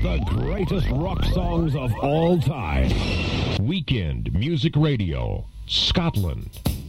The greatest rock songs of all time. Weekend Music Radio, Scotland.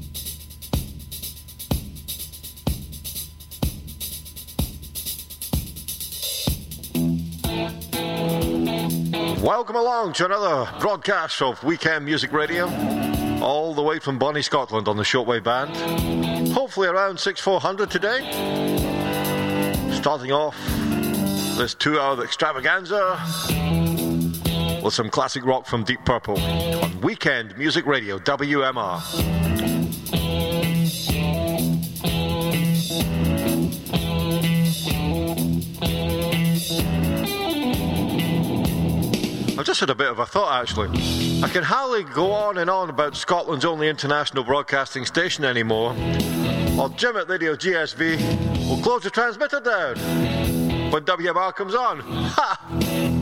Welcome along to another broadcast of Weekend Music Radio, all the way from Bonnie, Scotland on the Shortwave Band. Hopefully around 6,400 today. Starting off this 2-hour extravaganza with some classic rock from Deep Purple on Weekend Music Radio, WMR. I've just had a bit of a thought, actually. I can hardly go on and on about Scotland's only international broadcasting station anymore, or Jim at Radio GSV will close the transmitter down when WMR comes on. Ha!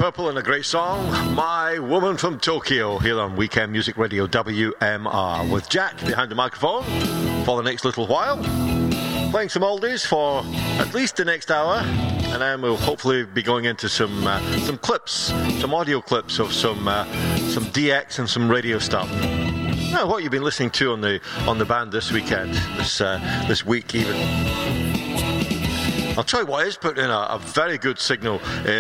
Purple and a great song, My Woman from Tokyo, here on Weekend Music Radio WMR, with Jack behind the microphone for the next little while, playing some oldies for at least the next hour, and then we'll hopefully be going into some clips, some audio clips of some DX and some radio stuff. Now, what you've been listening to on the band this weekend, this week even. I'll tell you what is putting in a very good signal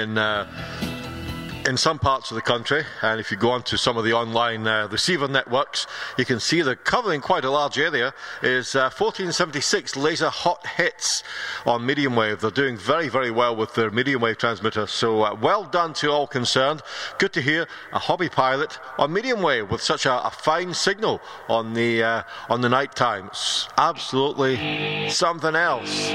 in some parts of the country, and if you go onto some of the online receiver networks, you can see they're covering quite a large area, is 1476 Laser Hot Hits on medium wave. They're doing very, very well with their medium wave transmitter, so well done to all concerned. Good to hear a hobby pilot on medium wave with such a fine signal on the night time. It's absolutely something else.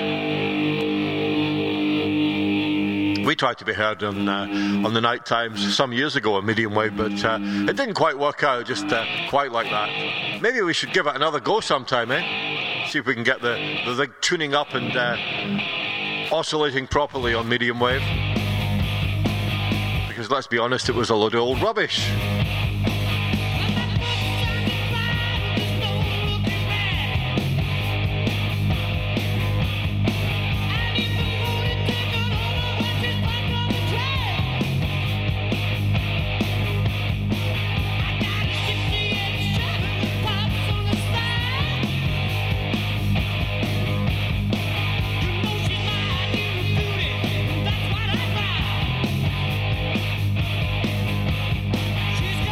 We tried to be heard on the night times some years ago on medium wave, but it didn't quite work out, just quite like that. Maybe we should give it another go sometime, eh? See if we can get the thing tuning up and oscillating properly on medium wave. Because let's be honest, it was a load of old rubbish. She's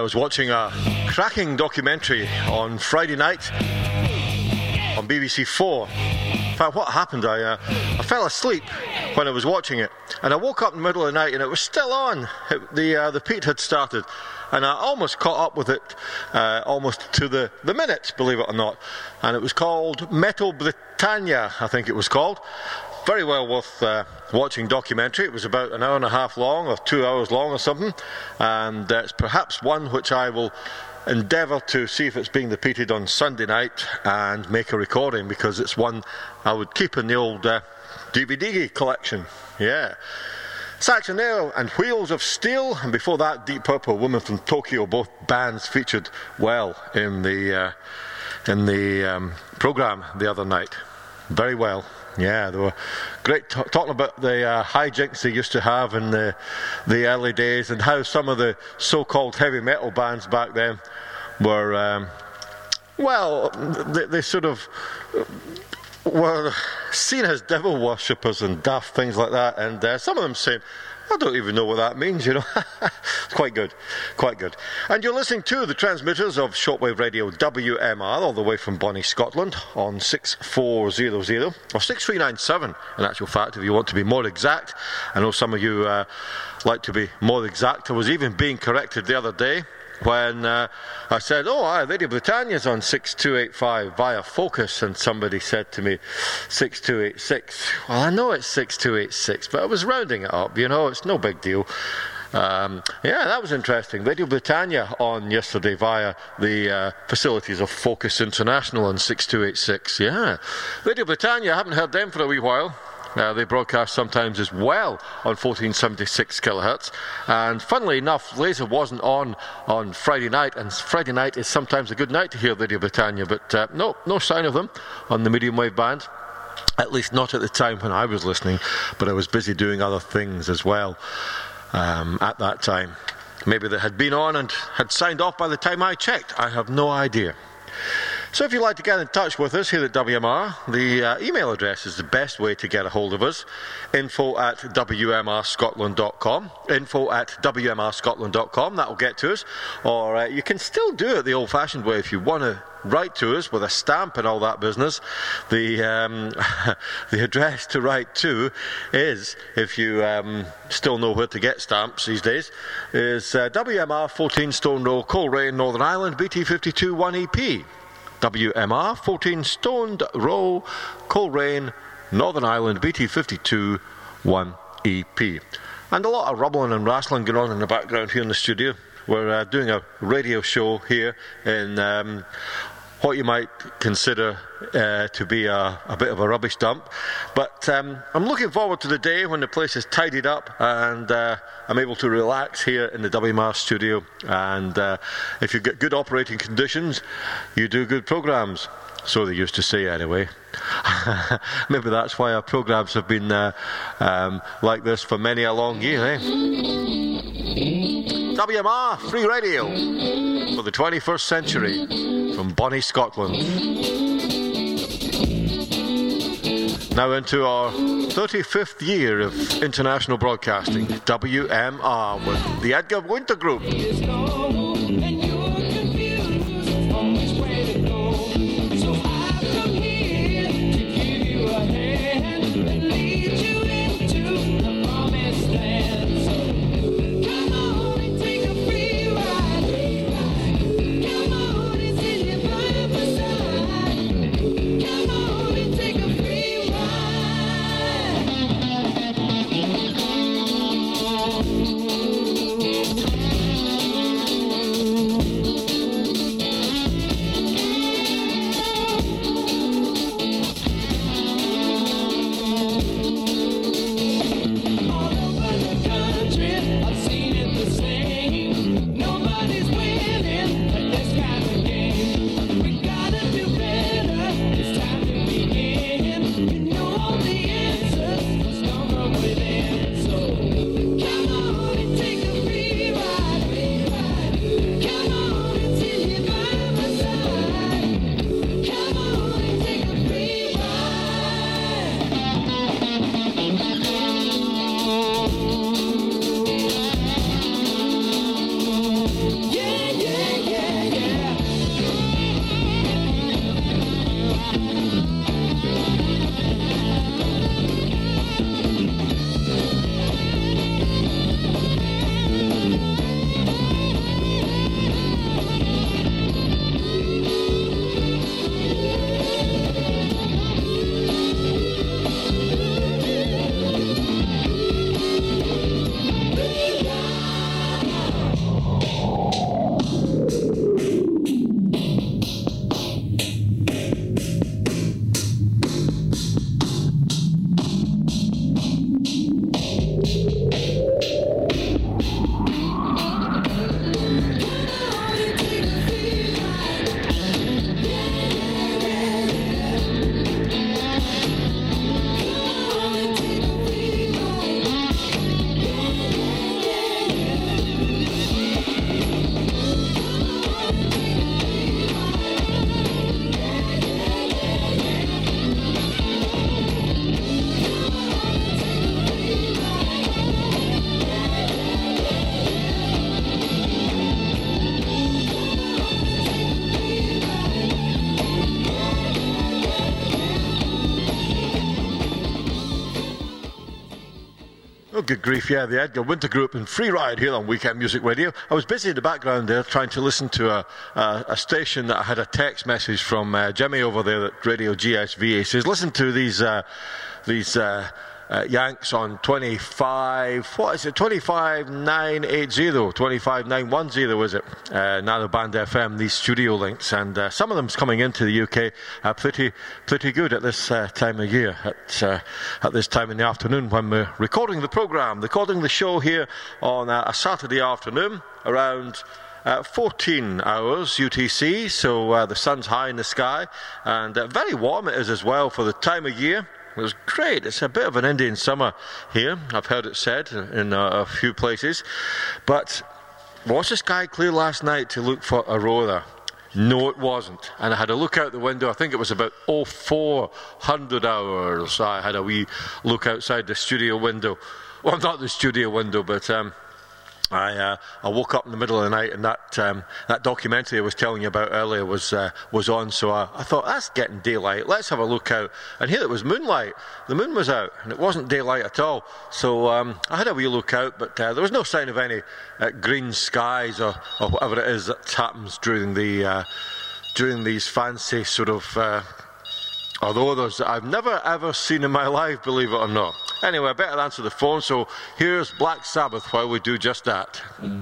was watching a cracking documentary on Friday night on BBC 4. In fact, what happened, I fell asleep when I was watching it, and I woke up in the middle of the night and it was still on. The Pete had started, and I almost caught up with it, almost to the minute, believe it or not. And it was called Metal Britannia, I think it was called. Very well worth watching documentary. It was about an hour and a half long, or 2 hours long or something, and it's perhaps one which I will endeavour to see if it's being repeated on Sunday night and make a recording, because it's one I would keep in the old DVD collection. Yeah. Saxon Nail and Wheels of Steel, and before that Deep Purple, Woman from Tokyo. Both bands featured well in the programme the other night. Very well. Yeah, they were great talking about the hijinks they used to have in the early days, and how some of the so-called heavy metal bands back then were, they sort of were seen as devil worshippers and daft things like that, and some of them saying, I don't even know what that means, you know. It's quite good, quite good. And you're listening to the transmitters of shortwave radio WMR, all the way from Bonnie, Scotland, on 6400, or 6397, in actual fact, if you want to be more exact. I know some of you like to be more exact. I was even being corrected the other day when I said, Radio Britannia's on 6285 via Focus, and somebody said to me 6286. Well, I know it's 6286, but I was rounding it up, you know, it's no big deal. Yeah, that was interesting. Radio Britannia on yesterday via the facilities of Focus International on 6286. Yeah, Radio Britannia, I haven't heard them for a wee while. They broadcast sometimes as well on 1476 kilohertz, and funnily enough, Laser wasn't on Friday night, and Friday night is sometimes a good night to hear Radio Britannia, but no sign of them on the medium wave band, at least not at the time when I was listening, but I was busy doing other things as well at that time. Maybe they had been on and had signed off by the time I checked. I have no idea. So if you'd like to get in touch with us here at WMR, the email address is the best way to get a hold of us. info@wmrscotland.com, info@wmrscotland.com, that will get to us. Or you can still do it the old-fashioned way if you want to write to us with a stamp and all that business. The the address to write to is, if you still know where to get stamps these days, is WMR 14 Stone Row, Coleraine, Northern Ireland, BT52 1EP. WMR 14 Stoned Row, Coleraine, Northern Ireland, BT52 1EP. And a lot of rumbling and wrestling going on in the background here in the studio. We're doing a radio show here in what you might consider to be a bit of a rubbish dump, but I'm looking forward to the day when the place is tidied up and I'm able to relax here in the WMR studio, and if you get good operating conditions, you do good programs. So they used to say anyway. Maybe that's why our programs have been like this for many a long year, eh? WMR Free Radio for the 21st century from Bonnie, Scotland. Now into our 35th year of international broadcasting, WMR with the Edgar Winter Group. good grief, yeah, the Edgar Winter Group in Free Ride here on Weekend Music Radio. I was busy in the background there trying to listen to a station that I had a text message from Jimmy over there at Radio GSV. He says, listen to these Yanks on 25, what is it, 25980, 25910 is it, Narrowband FM, these studio links, and some of them's coming into the UK pretty good at this time of year, at this time in the afternoon when we're recording the show here on a Saturday afternoon around 14 hours UTC, so the sun's high in the sky, and very warm it is as well for the time of year. It was great. It's a bit of an Indian summer here, I've heard it said in a few places. But was the sky clear last night to look for aurora? No, it wasn't. And I had a look out the window. I think it was about 0400 hours. I had a wee look outside the studio window. Well, not the studio window, but I woke up in the middle of the night, and that documentary I was telling you about earlier was on. So I thought, that's getting daylight. Let's have a look out. And here it was moonlight. The moon was out, and it wasn't daylight at all. So I had a wee look out, but there was no sign of any green skies or whatever it is that happens during these fancy sort of others that I've never ever seen in my life, believe it or not. Anyway, I better answer the phone, so here's Black Sabbath while we do just that.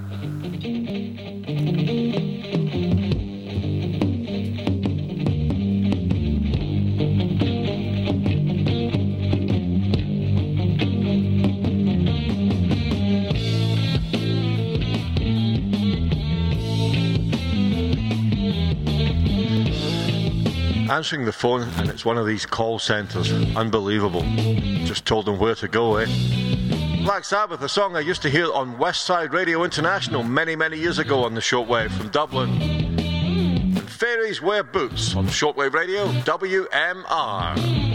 Answering the phone, and it's one of these call centres. Unbelievable. Just told them where to go, eh? Black Sabbath, a song I used to hear on West Side Radio International many, many years ago on the shortwave from Dublin. And Fairies Wear Boots on shortwave radio, WMR.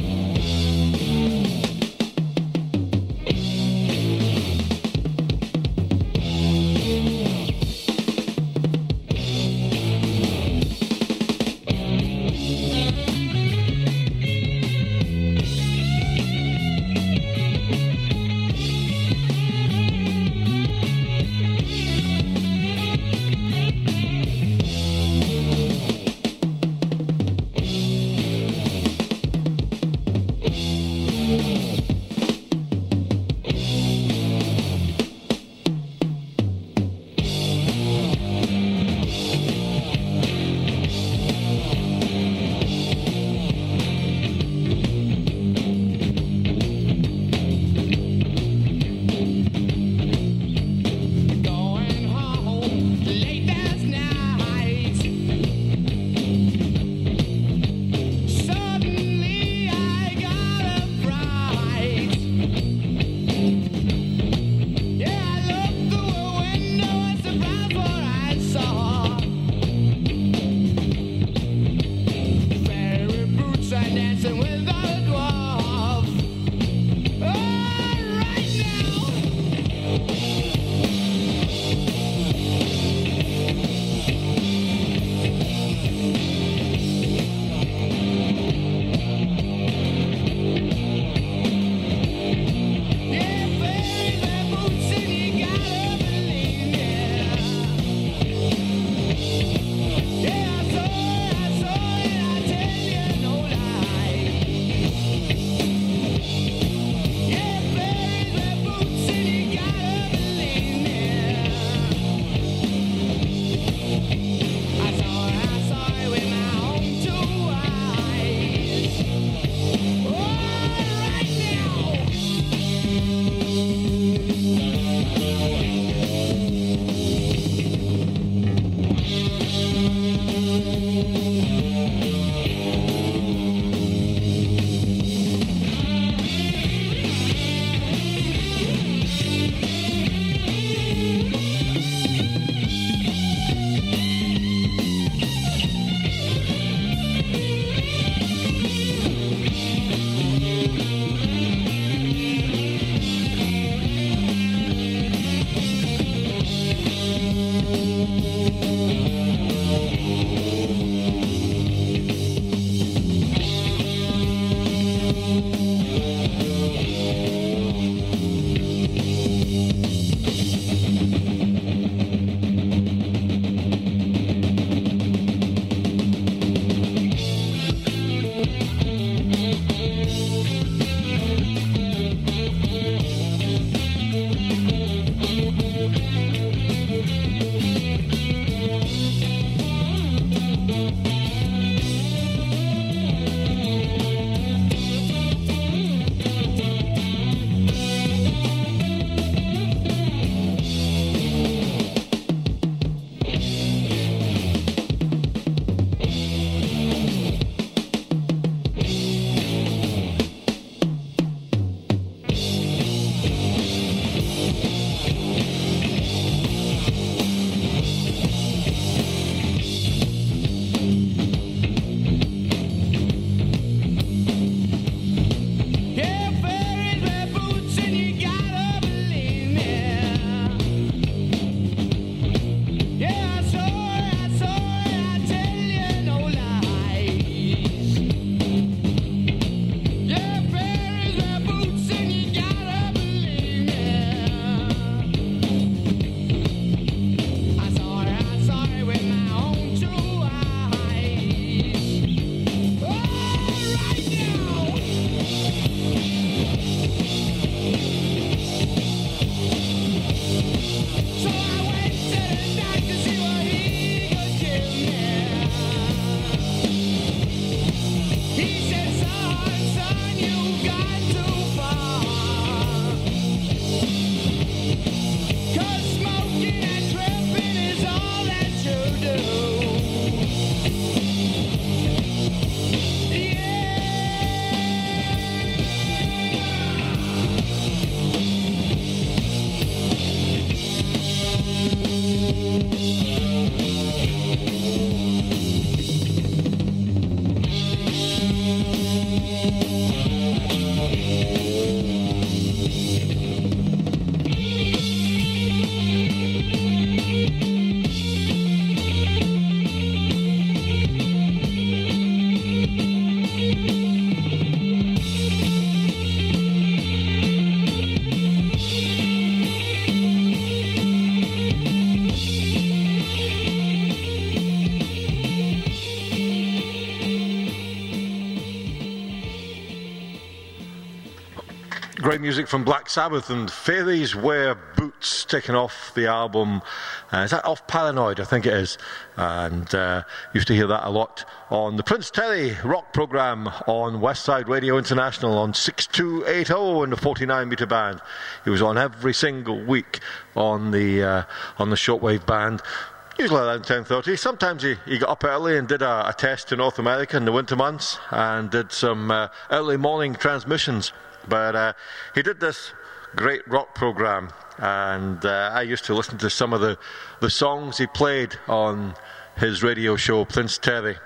Great music from Black Sabbath and Fairies Wear Boots, taken off the album. Is that off Paranoid? I think it is. And used to hear that a lot on the Prince Terry rock programme on Westside Radio International on 6280 in the 49 metre band. He was on every single week on the shortwave band. Usually around 10:30. Sometimes he got up early and did a test to North America in the winter months and did some early morning transmissions. But he did this great rock program, and I used to listen to some of the songs he played on his radio show, Prince Terry.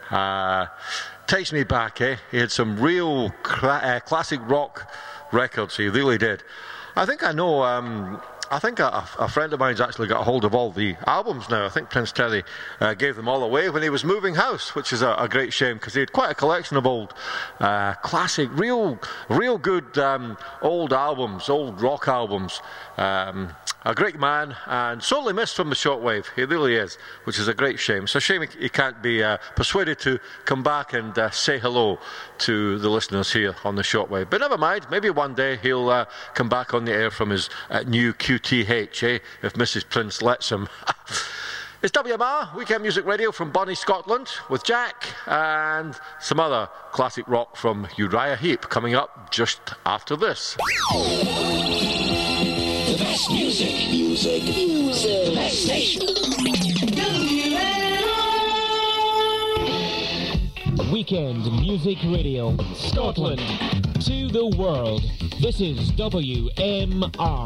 Takes me back, eh? He had some real classic rock records, he really did. I think I know... I think a friend of mine's actually got a hold of all the albums now. I think Prince Terry gave them all away when he was moving house, which is a great shame because he had quite a collection of old classic, real good old albums, old rock albums. A great man and sorely missed from the shortwave. He really is, which is a great shame. It's a shame he can't be persuaded to come back and say hello to the listeners here on the shortwave. But never mind, maybe one day he'll come back on the air from his new QTH, if Mrs. Prince lets him. It's WMR, Weekend Music Radio from Bonnie, Scotland, with Jack and some other classic rock from Uriah Heep coming up just after this. The best music. The best station. Weekend Music Radio, Scotland to the world. This is WMR.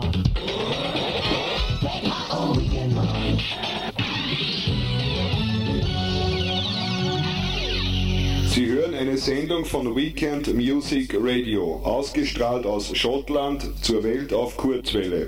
Sie hören eine Sendung von Weekend Music Radio, ausgestrahlt aus Schottland zur Welt auf Kurzwelle.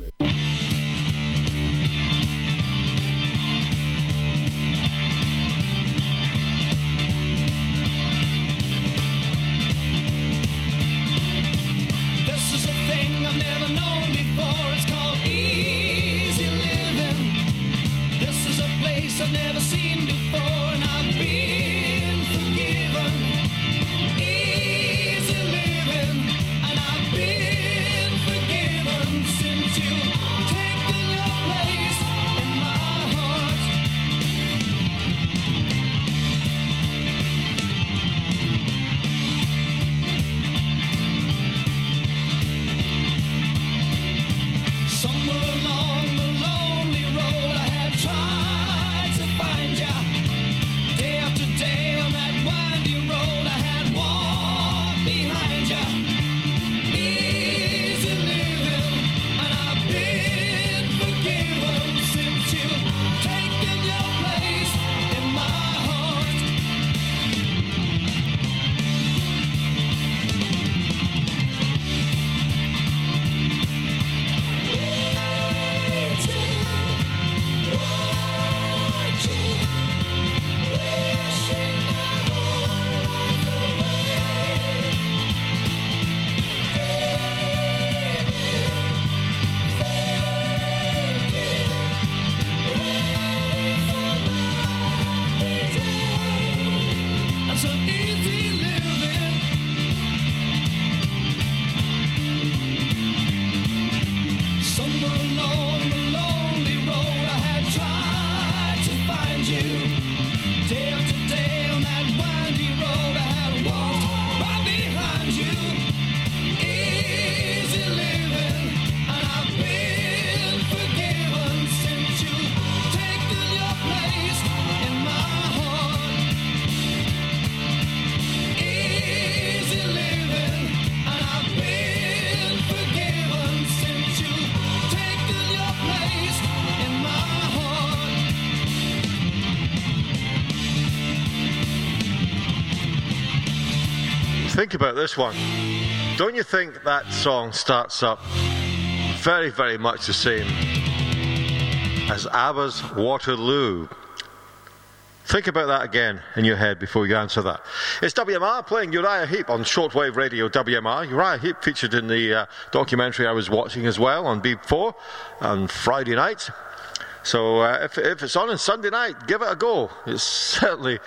Think about this one. Don't you think that song starts up very, very much the same as ABBA's Waterloo? Think about that again in your head before you answer that. It's WMR playing Uriah Heep on shortwave radio WMR. Uriah Heep featured in the documentary I was watching as well on B4 on Friday night. So if it's on Sunday night, give it a go. It's certainly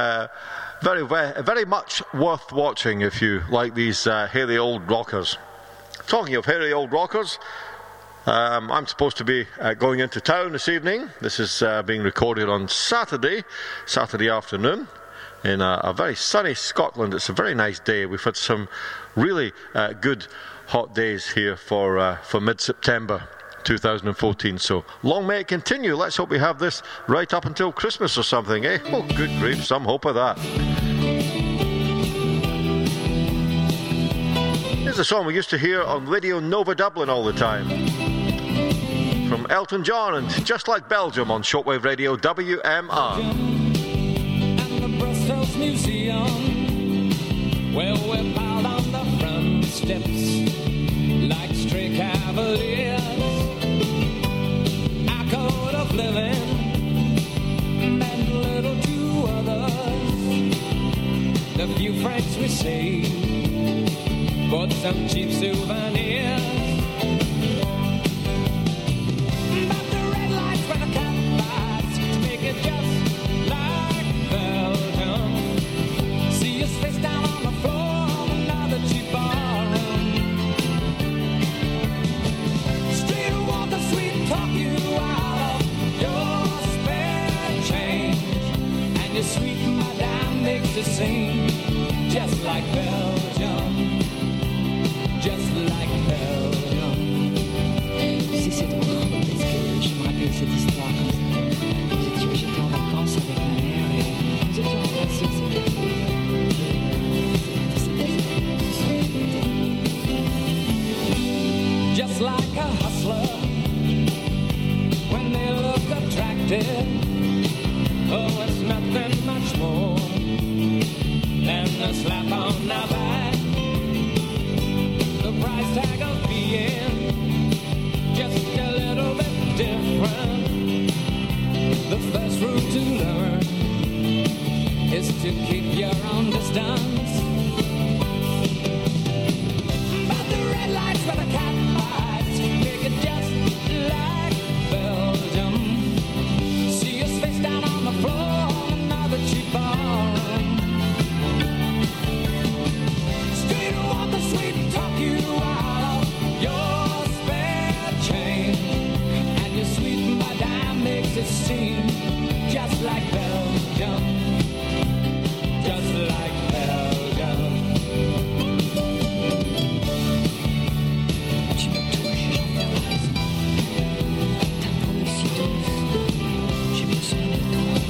very much worth watching if you like these hairy old rockers. Talking of hairy old rockers, I'm supposed to be going into town this evening. This is being recorded on Saturday afternoon in a very sunny Scotland. It's a very nice day. We've had some really good hot days here for mid-September 2014. So long may it continue. Let's hope we have this right up until Christmas or something, eh? Oh, good grief, some hope of that. Here's a song we used to hear on Radio Nova Dublin all the time. From Elton John and Just Like Belgium on shortwave radio WMR. And the Brussels Museum, where we're piled on the front steps like stray cavaliers. Our code of living meant little to others. The few francs we saved bought some cheap souvenirs. But the red lights when the cat lights make it just like Belgium. See us face down on the floor of another cheap ballroom. Street walker, sweet talk you out of your spare change, and your sweet madame makes it seem just like Belgium. Just like Belgium. C'est drôle parce que je me rappelle cette histoire comme ça. J'étais en vacances avec ma mère et nous étions embrassés. Just like a hustler, when they look attractive, oh, it's nothing much more than a slap on the back. The price tag of being just a little bit different. The first rule to learn is to keep your own distance. But the red lights where the cat hides make it just like Belgium. See us face down on the floor on another cheap ballroom. Street walker, sweet talk you out of your spare change, and your sweet madame makes it seem just like Belgium. Just like Belgium. Tu me touches, Jean-Thérèse. Ta peau est si douce. Je me souviens de toi.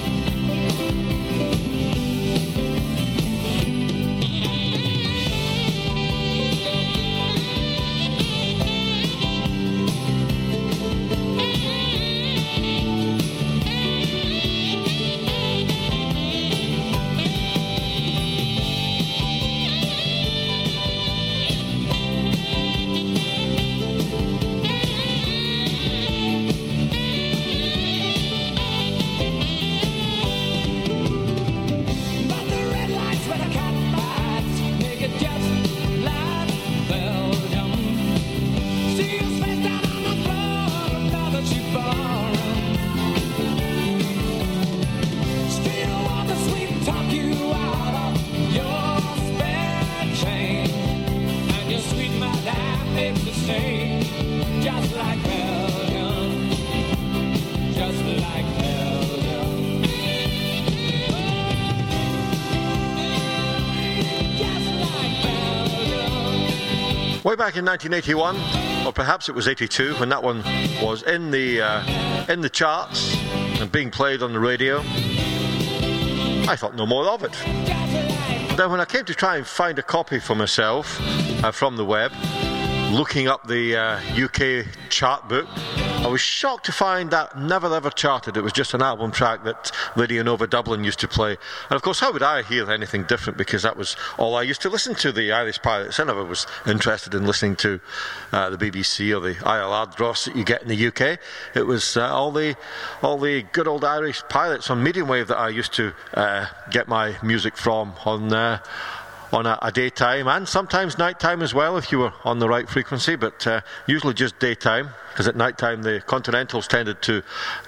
But the red lights where the cat bites make it just like Belgium. See us face down on the floor, another cheap ballroom. Street walker, sweet talk you out of your spare change, and your sweet madame makes it seem just like Belgium. Just like Belgium. Just like Belgium. Way back in 1981, or perhaps it was 82, when that one was in the charts and being played on the radio, I thought no more of it. But then when I came to try and find a copy for myself from the web, looking up the UK chart book, I was shocked to find that never ever charted. It was just an album track that Radio Nova Dublin used to play. And of course, how would I hear anything different, because that was all I used to listen to, the Irish Pirates. I never was interested in listening to the BBC or the ILR dross that you get in the UK. It was all the good old Irish Pirates on medium wave that I used to get my music from on a daytime and sometimes nighttime as well, if you were on the right frequency, but usually just daytime, because at nighttime the Continentals tended to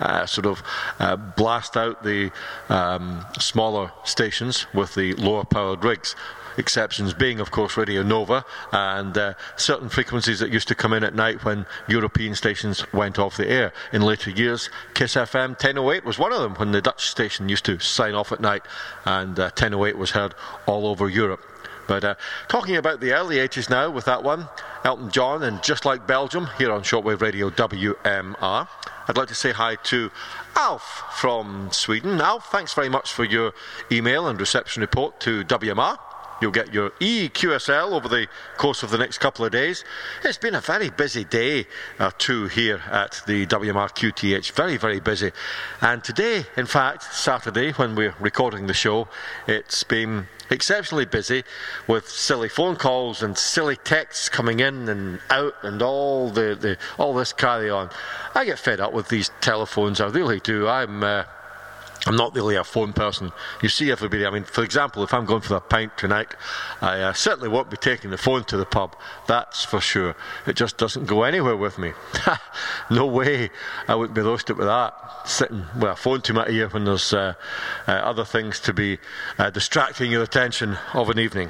blast out the smaller stations with the lower powered rigs. Exceptions being, of course, Radio Nova and certain frequencies that used to come in at night when European stations went off the air. In later years, Kiss FM 1008 was one of them, when the Dutch station used to sign off at night, and 1008 was heard all over Europe. But talking about the early 80s now with that one, Elton John and Just Like Belgium here on Shortwave Radio WMR. I'd like to say hi to Alf from Sweden. Alf, thanks very much for your email and reception report to WMR. You'll get your EQSL over the course of the next couple of days. It's been a very busy day or two here at the WMR QTH. Very, very busy. And today, in fact, Saturday, when we're recording the show, it's been exceptionally busy with silly phone calls and silly texts coming in and out and all this carry on. I get fed up with these telephones. I really do. I'm not really a phone person. You see everybody. I mean, for example, if I'm going for a pint tonight, I certainly won't be taking the phone to the pub. That's for sure. It just doesn't go anywhere with me. No way I wouldn't be roasted with that. Sitting with a phone to my ear when there's other things to be distracting your attention of an evening.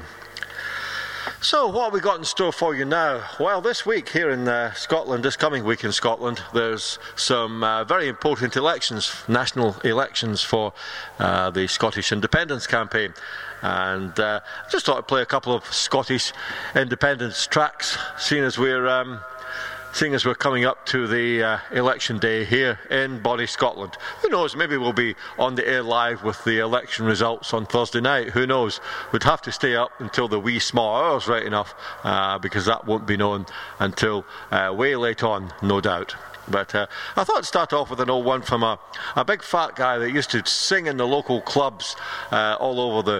So, what have we got in store for you now? Well, this week here in Scotland, this coming week in Scotland, there's some very important elections, national elections for the Scottish Independence Campaign. And I just thought I'd play a couple of Scottish independence tracks, seeing as we're coming up to the election day here in Bonnie, Scotland. Who knows, maybe we'll be on the air live with the election results on Thursday night. Who knows? We'd have to stay up until the wee small hours, right enough, because that won't be known until way late on, no doubt. But I thought I'd start off with an old one from a big fat guy that used to sing in the local clubs all over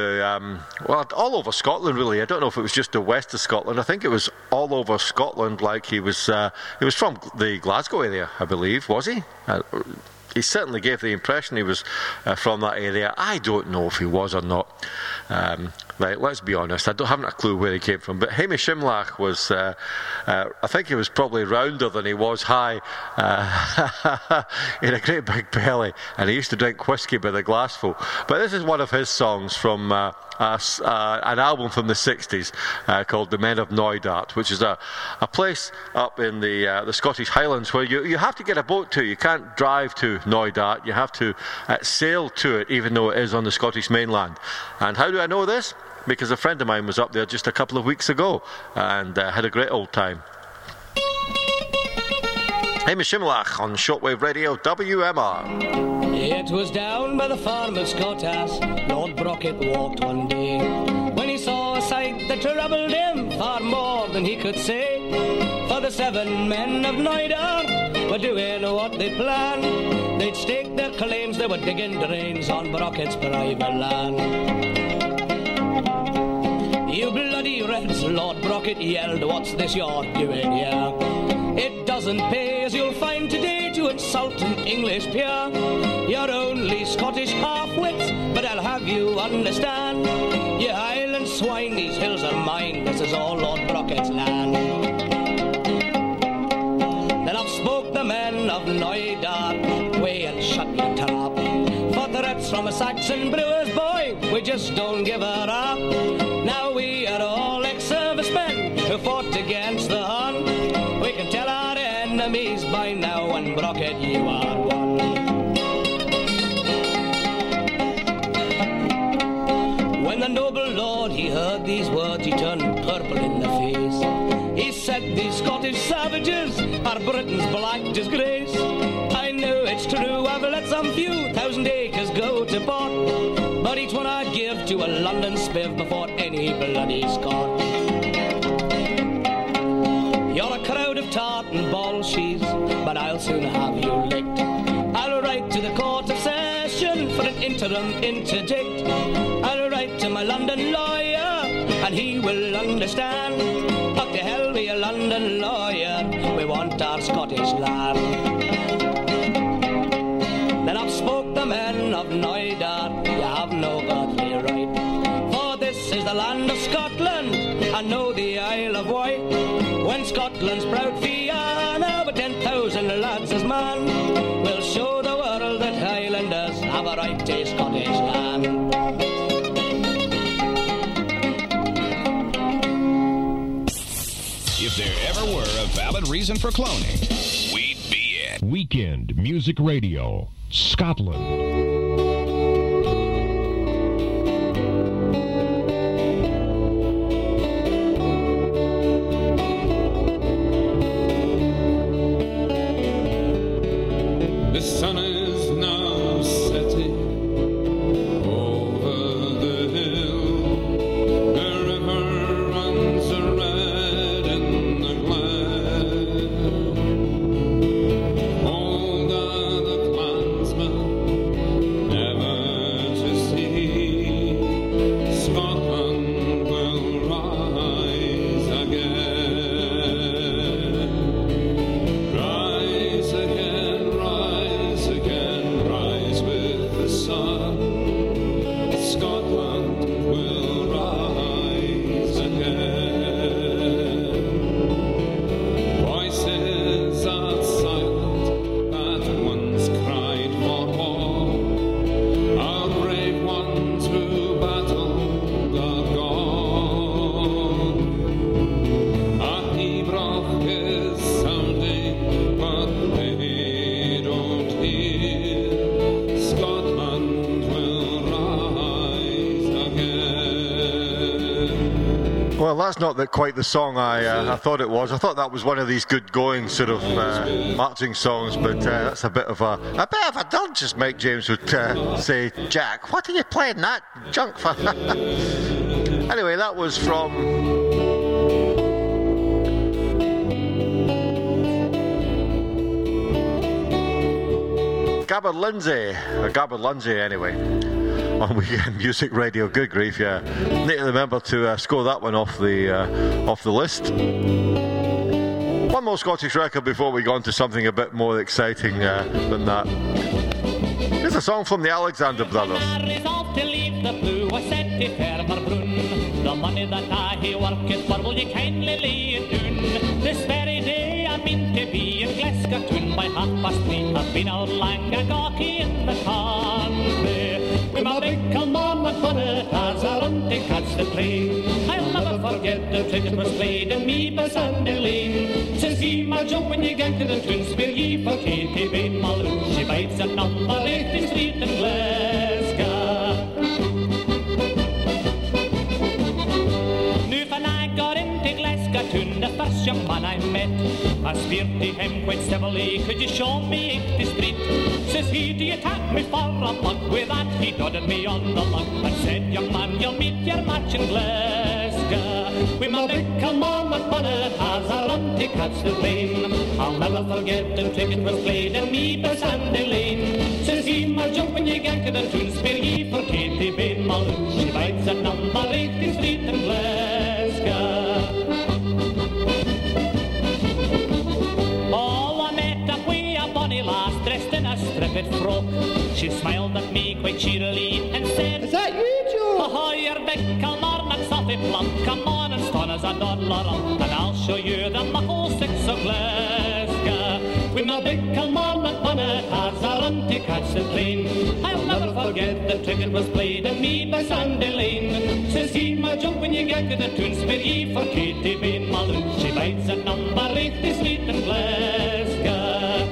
all over Scotland, really. I don't know if it was just the west of Scotland. I think it was all over Scotland. Like he was from the Glasgow area, I believe. Was he? He certainly gave the impression he was from that area. I don't know if he was or not. Right, let's be honest, I haven't a clue where he came from. But Hamish Imlach was, I think he was probably rounder than he was high. He had a great big belly, and he used to drink whiskey by the glassful. But this is one of his songs from an album from the 60s called The Men of Knoydart, which is a place up in the Scottish Highlands where you have to get a boat to. You can't drive to Knoydart. You have to sail to it, even though it is on the Scottish mainland. And how do I know this? Because a friend of mine was up there just a couple of weeks ago and had a great old time. Hamish Imlach on Shortwave Radio WMR. It was down by the farm of Scottas Lord Brocket walked one day, when he saw a sight that troubled him far more than he could say. For the 7 men of Knoydart were doing what they planned. They'd stake their claims, they were digging drains on Brocket's private land. You bloody Reds, Lord Brocket yelled, what's this you're doing here? It doesn't pay, as you'll find today, to insult an English peer. You're only Scottish half-wits, but I'll have you understand. You Highland swine, these hills are mine, this is all Lord Brocket's land. Then up spoke the men of Knoydart, way and shut your trap. For threats from a Saxon brewer's boy, we just don't give her up. Now we are all ex-servicemen who fought against the Hun. We can tell our enemies by now, and Brocket, you are one. When the noble lord, he heard these words, he turned purple in the face. He said, these Scottish savages are Britain's black disgrace. I know it's true, I've let some few 1,000 acres go to pot, but each one I'd give to a London spiv before any bloody Scot. You're a crowd of tartan bolshies, but I'll soon have you licked. I'll write to the Court of Session for an interim interdict. I'll write to my London lawyer and he will understand. But to hell be a London lawyer, we want our Scottish land. Then up spoke the men of Knoydart, you have no godly right. For this is the land of Scotland, and know the Isle of Wight. When Scotland's proud Fianna, with 10,000 lads as man, will show the world that Highlanders have a right to Scottish land. If there ever were a valid reason for cloning, we'd be it. Weekend Music Radio, Scotland. The sun is now setting over the hill. The river runs red in the glare. Old are the clansmen, never to see. Scotland will rise again. Rise again, rise again, rise with the sun. Scotland will rise again. Voices are silent that once cried for war. Our brave ones who battled are gone. Our Ibroch is sounding, but they don't hear. Scotland will rise again. Well, that's not quite the song I thought it was. I thought that was one of these good going sort of marching songs, but that's a bit of a dodge, as Mike James would say. Jack, what are you playing that junk for? Anyway, that was from Gabbard Lindsay anyway, on Weekend Music Radio. Good grief, yeah. Need to remember to score that one off the list. One more Scottish record before we go on to something a bit more exciting than that. Here's a song from the Alexander Brothers. Resolved to leave the blue, I said to Farmer Brun, the money that I he worketh for, will you kindly lay it down? This very day I mean to be in Glasgow by 3:30. I've been out lang a gawky in the country, with my big commandment for it as I run to catch the train. I'll never forget the trick that was played in me by Sandy Lane. Says he, my jump when you get to the tunes, will ye for Katie Bain Malone? She bites at number 18th Street in Glasgow. Now when I got into Glasgow town, the first young man I met, I speared to him quite civilly, could you show me 80th Street? Says he, do you take me for a mug? With that he nodded me on the lug and said, young man, you'll meet your match in Glasgow. With my big commandment on it as I run to catch the train. I'll never forget the trick it was played in me by Sandy Lane. Says he, my jump when you get to the tunes, spear ye for Katie Bain Malone. She bites at number 80th Street in Glasgow. Lass dressed in a stripped frock. She smiled at me quite cheerily and said, is that you, Joe? Oh, you're big Kilmarnock, softly plump. Come on and stun as a dollar up, and I'll show you the muckle six of Glasgow. With my big Kilmarnock on it as I run to catch the train. I'll never forget the trick it was played in me by Sandy Lane. Says he, my jump when you get to the tunes, spear ye for Katie Bain Malone. She bites at number 80th Street in Glasgow.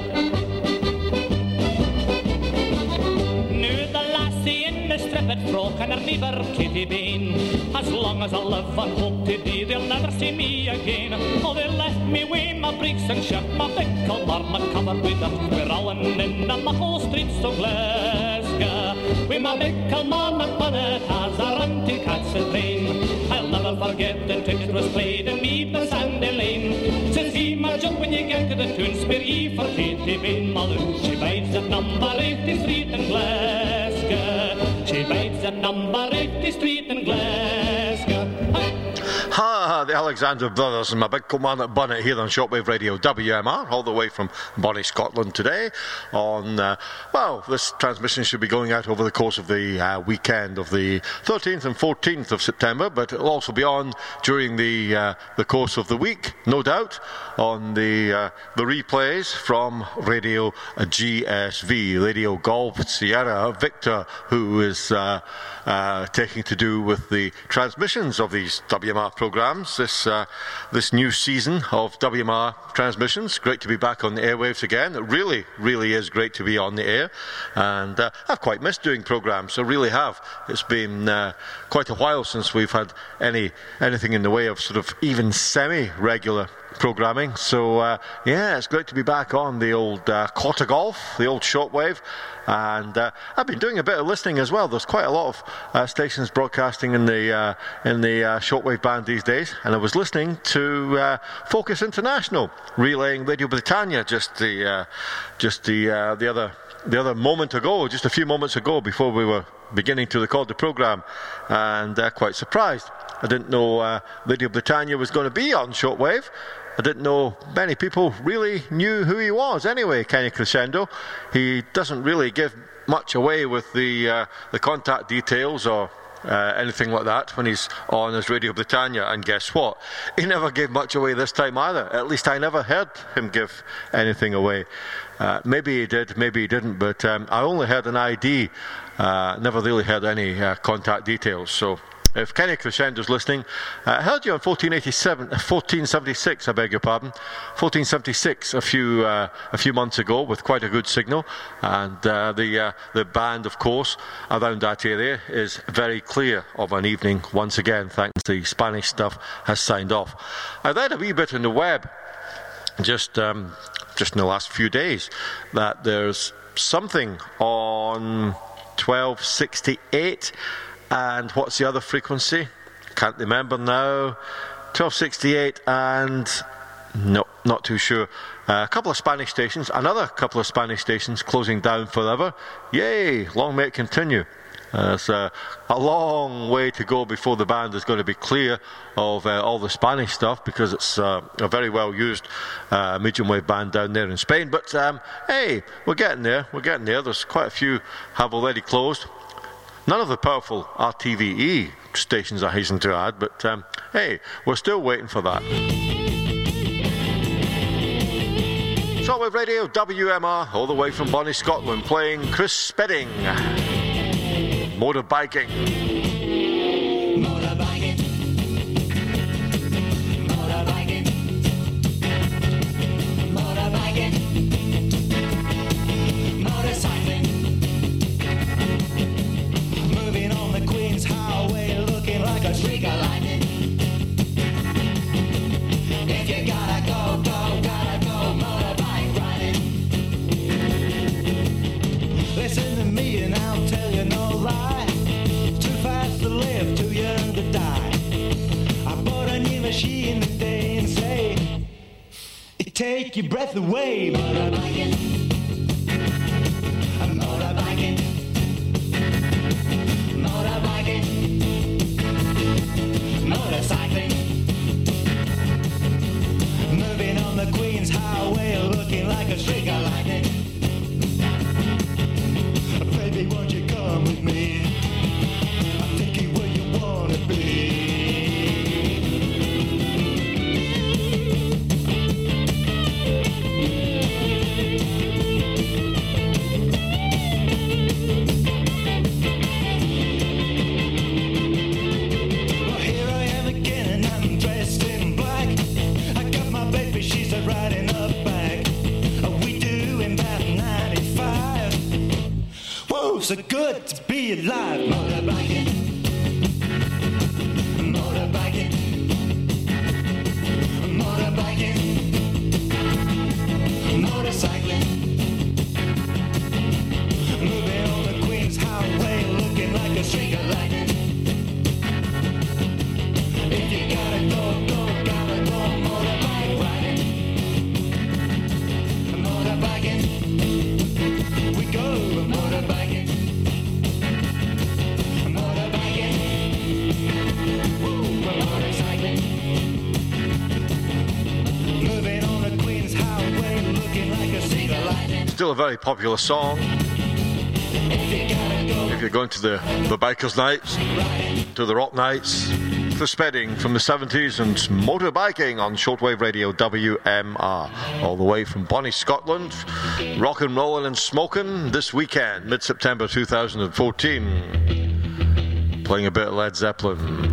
Stripped frock and her neighbour Katie Bain. As long as I live and hope to die, they'll never see me again. Oh, they left me with my breeks and shirt, my big Kilmarnock covered with dirt. We're rolling in the muckle streets of Glasgow, with my big Kilmarnock on it as I run to catch the train. I'll never forget the trick it was played in me by Sandy Lane. Says he, my jump when you get to the tunes, weer I vergeet die eenmaal uit. She bites at number 80 Street in Glasgow. She bites at number 80 Street in Glasgow. Ha, the Alexander Brothers and my big commandant Bonnet here on Shortwave Radio WMR, all the way from Bonnie, Scotland today. On, well, this transmission should be going out over the course of the weekend of the 13th and 14th of September, but it'll also be on during the course of the week, no doubt, on the replays from Radio GSV, Radio Golf Sierra Victor, who is taking to do with the transmissions of these WMR programs this new season of WMR transmissions. Great to be back on the airwaves again. It really, really is great to be on the air, and I've quite missed doing programs. I really have. It's been quite a while since we've had anything in the way of sort of even semi-regular programming, so yeah, it's great to be back on the old quarter golf, the old shortwave, and I've been doing a bit of listening as well. There's quite a lot of stations broadcasting in the shortwave band these days, and I was listening to Focus International relaying Radio Britannia just the other moment ago, just a few moments ago, before we were beginning to record the programme, and quite surprised. I didn't know Radio Britannia was going to be on shortwave. I didn't know many people really knew who he was anyway, Kenny Crescendo. He doesn't really give much away with the contact details or anything like that when he's on his Radio Britannia, and guess what? He never gave much away this time either. At least I never heard him give anything away. Maybe he did, maybe he didn't, but I only heard an ID, never really heard any contact details. So if Kenny Crescendo's listening, I heard you on 1476, I beg your pardon, 1476 a few months ago with quite a good signal, and the band, of course, around that area is very clear of an evening once again, thanks to the Spanish stuff has signed off. I read a wee bit in the web just in the last few days that there's something on 1268. And what's the other frequency? Can't remember now. 1268 and... no, not too sure. A couple of Spanish stations, another couple of Spanish stations closing down forever. Yay, long may it continue. There's a long way to go before the band is going to be clear of all the Spanish stuff, because it's a very well used medium wave band down there in Spain. But hey, we're getting there. There's quite a few have already closed. None of the powerful RTVE stations, I hasten to add, but hey, we're still waiting for that. Shortwave Radio, WMR, all the way from Bonnie, Scotland, playing Chris Spedding, Motorbiking. Motorbiking. Motorbiking. Motorbiking. Motorcycling. Moving on the Queen's Highway, looking like a streak of lightning. If you gotta go, motorbike riding. Listen to me and I'll tell you no lie. Too fast to live, too young to die. I bought a new machine today and say, it take your breath away. Motorbiking. I'm motorbiking. Motorbiking. Motorcycling. Moving on the Queen's Highway, looking like a streak of lightning. Baby, won't you come with me? I'll take you where you wanna be. Well, here I am again, and I'm dressed in black. I got my baby, she's a riding up back. We do in about 95. Whoa, so good to be alive. Motorbiking. Motorbiking. Motorbiking. Motorcycling. Moving on the Queen's Highway, looking like a streak of lightning. If you gotta go, motorbike riding. Still a very popular song. If you're going to the bikers' nights, to the rock nights, for Spedding from the 70s and motorbiking on shortwave radio WMR. All the way from Bonnie, Scotland, rock and rolling and smoking this weekend, mid-September 2014. Playing a bit of Led Zeppelin.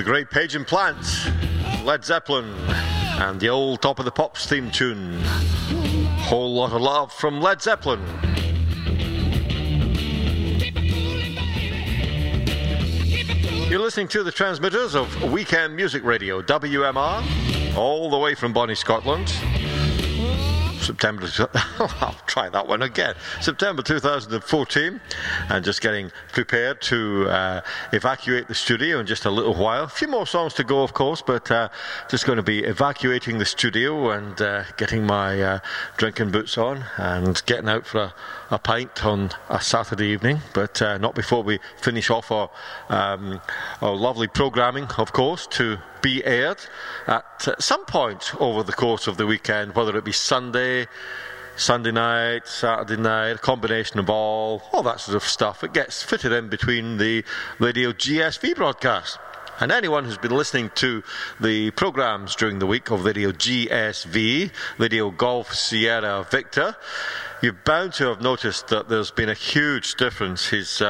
great Page and Plant, Led Zeppelin, and the old Top of the Pops theme tune, Whole Lot of Love from Led Zeppelin. You're listening to the transmitters of Weekend Music Radio, WMR, all the way from Bonnie, Scotland. September, I'll try that one again. September 2014, and just getting prepared to evacuate the studio in just a little while. A few more songs to go, of course, but just going to be evacuating the studio and getting my drinking boots on and getting out for a pint on a Saturday evening, but not before we finish off our lovely programming, of course, to be aired at some point over the course of the weekend, whether it be Sunday night, Saturday night, a combination of all that sort of stuff. It gets fitted in between the Radio GSV broadcast. And anyone who's been listening to the programmes during the week of Radio GSV, Radio Golf Sierra Victor, you're bound to have noticed that there's been a huge difference.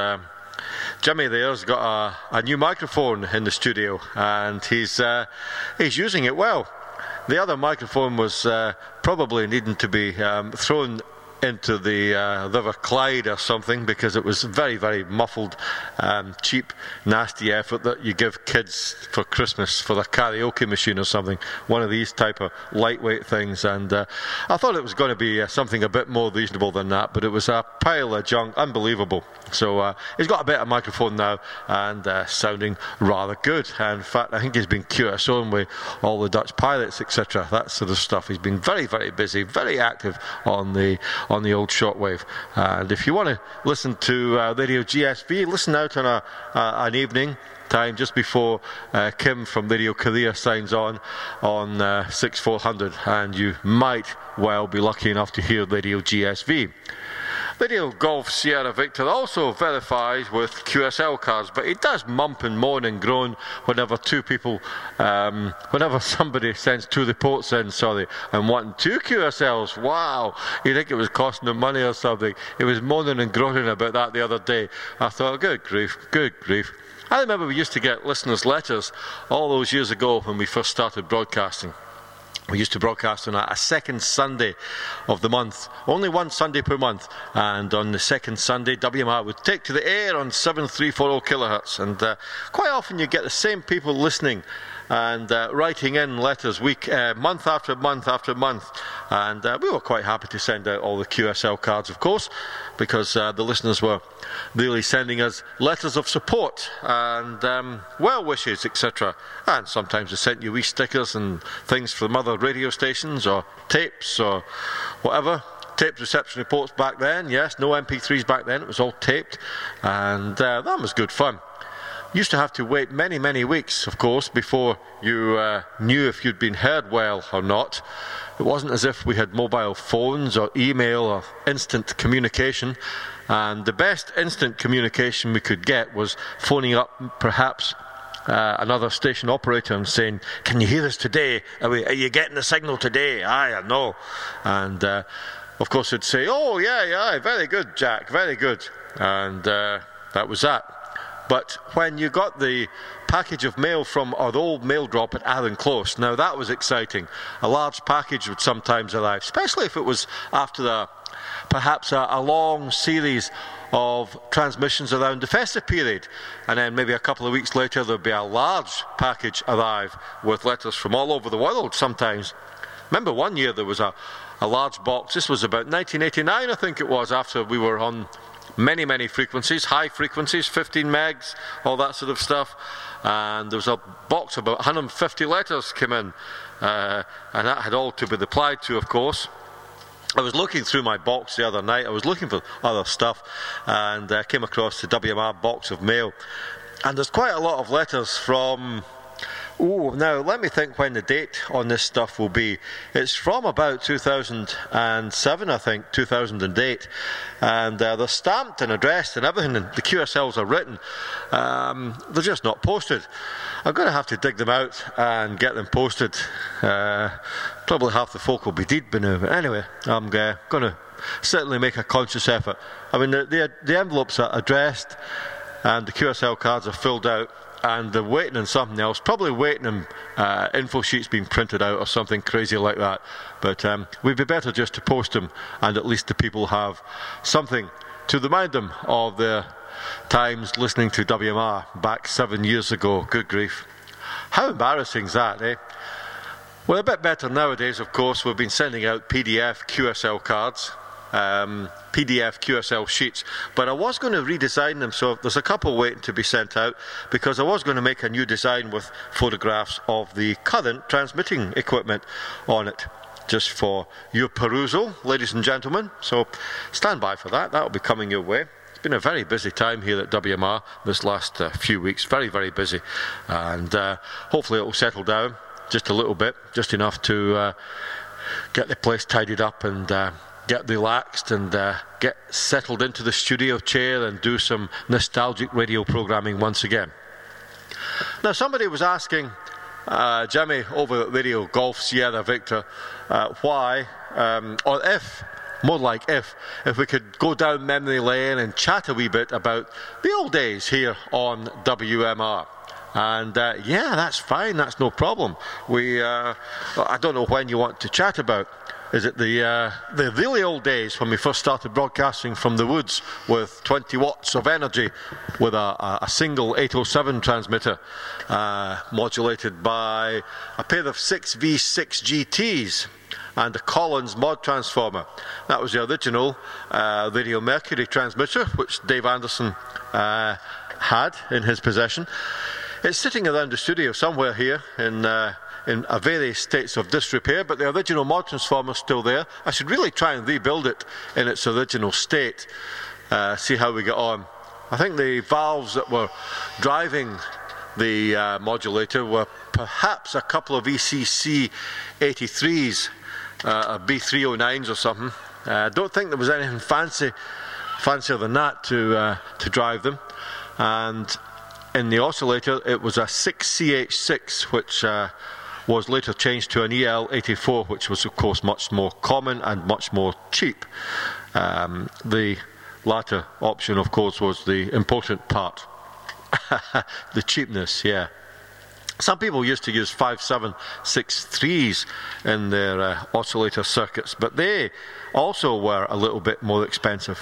Jimmy there's got a new microphone in the studio, and he's using it well. The other microphone was probably needing to be thrown into the River Clyde or something, because it was very, very muffled, cheap, nasty effort that you give kids for Christmas for their karaoke machine or something, one of these type of lightweight things. And I thought it was going to be something a bit more reasonable than that, but it was a pile of junk, unbelievable. So he's got a better microphone now, and sounding rather good. And in fact, I think he's been QSOing with all the Dutch pilots, etc., that sort of stuff. He's been very, very busy, very active on the old shortwave. And if you want to listen to Radio GSV, listen out on an evening time just before Kim from Radio Korea signs on 6400, and you might well be lucky enough to hear Radio GSV. Radio Golf Sierra Victor also verifies with QSL cards, but it does mump and moan and groan whenever whenever somebody sends 2 reports in, and wanting 2 QSLs. Wow, you think it was costing them money or something? It was moaning and groaning about that the other day. I thought, good grief. I remember we used to get listeners' letters all those years ago when we first started broadcasting. We used to broadcast on a second Sunday of the month, only one Sunday per month, and on the second Sunday WMR would take to the air on 7340 kilohertz, and quite often you get the same people listening and writing in letters month after month after month, and we were quite happy to send out all the QSL cards, of course, because the listeners were really sending us letters of support and well wishes, etc. And sometimes they sent you wee stickers and things from other radio stations or tapes or whatever. Taped reception reports back then, yes, no MP3s back then, it was all taped, and that was good fun. Used to have to wait many, many weeks, of course, before you knew if you'd been heard well or not. It wasn't as if we had mobile phones or email or instant communication, and the best instant communication we could get was phoning up perhaps another station operator and saying, "Can you hear us today? Are you getting the signal today?" "Aye, I know." And of course they'd say, "Oh yeah, very good, Jack, very good." And that was that. But when you got the package of mail from our old mail drop at Arran Close, now that was exciting. A large package would sometimes arrive, especially if it was after perhaps a long series of transmissions around the festive period, and then maybe a couple of weeks later there'd be a large package arrive with letters from all over the world sometimes. Remember one year there was a large box. This was about 1989, I think it was, after we were on many frequencies, high frequencies, 15 megs, all that sort of stuff, and there was a box of about 150 letters came in, and that had all to be replied to, of course. I was looking through my box the other night, I was looking for other stuff, and I came across the WMR box of mail, and there's quite a lot of letters from... now let me think when the date on this stuff will be. It's from about 2007, I think, 2008, and they're stamped and addressed and everything, and the QSLs are written. They're just not posted. I'm going to have to dig them out and get them posted. Probably half the folk will be dead by now, but anyway, I'm going to certainly make a conscious effort. I mean, the envelopes are addressed and the QSL cards are filled out, and they're waiting on something else, probably waiting on info sheets being printed out or something crazy like that. But we'd be better just to post them, and at least the people have something to remind them of their times listening to WMR back 7 years ago. Good grief. How embarrassing is that, eh? Well, a bit better nowadays, of course. We've been sending out PDF QSL cards, PDF QSL sheets, but I was going to redesign them, so there's a couple waiting to be sent out, because I was going to make a new design with photographs of the current transmitting equipment on it, just for your perusal, ladies and gentlemen. So stand by for that. That'll be coming your way. It's been a very busy time here at WMR this last few weeks. Very, very busy. And hopefully it will settle down just a little bit, just enough to get the place tidied up and get relaxed and get settled into the studio chair and do some nostalgic radio programming once again. Now, somebody was asking Jimmy over at Radio Golf Sierra Victor why, or if, more like if we could go down memory lane and chat a wee bit about the old days here on WMR. And yeah, that's fine, that's no problem. I don't know when you want to chat about. Is it the really old days when we first started broadcasting from the woods with 20 watts of energy with a single 807 transmitter modulated by a pair of 6V6 GTs and a Collins mod transformer? That was the original Radio Mercury transmitter, which Dave Anderson had in his possession. It's sitting around the studio somewhere here in various states of disrepair, but the original mod transformer is still there. I should really try and rebuild it in its original state, see how we get on. I think the valves that were driving the modulator were perhaps a couple of ECC 83s, B309s or something. I don't think there was anything fancier than that to drive them. And in the oscillator, it was a 6CH6, which was later changed to an EL84, which was, of course, much more common and much more cheap. The latter option, of course, was the important part. The cheapness, yeah. Some people used to use 5763s in their oscillator circuits, but they also were a little bit more expensive.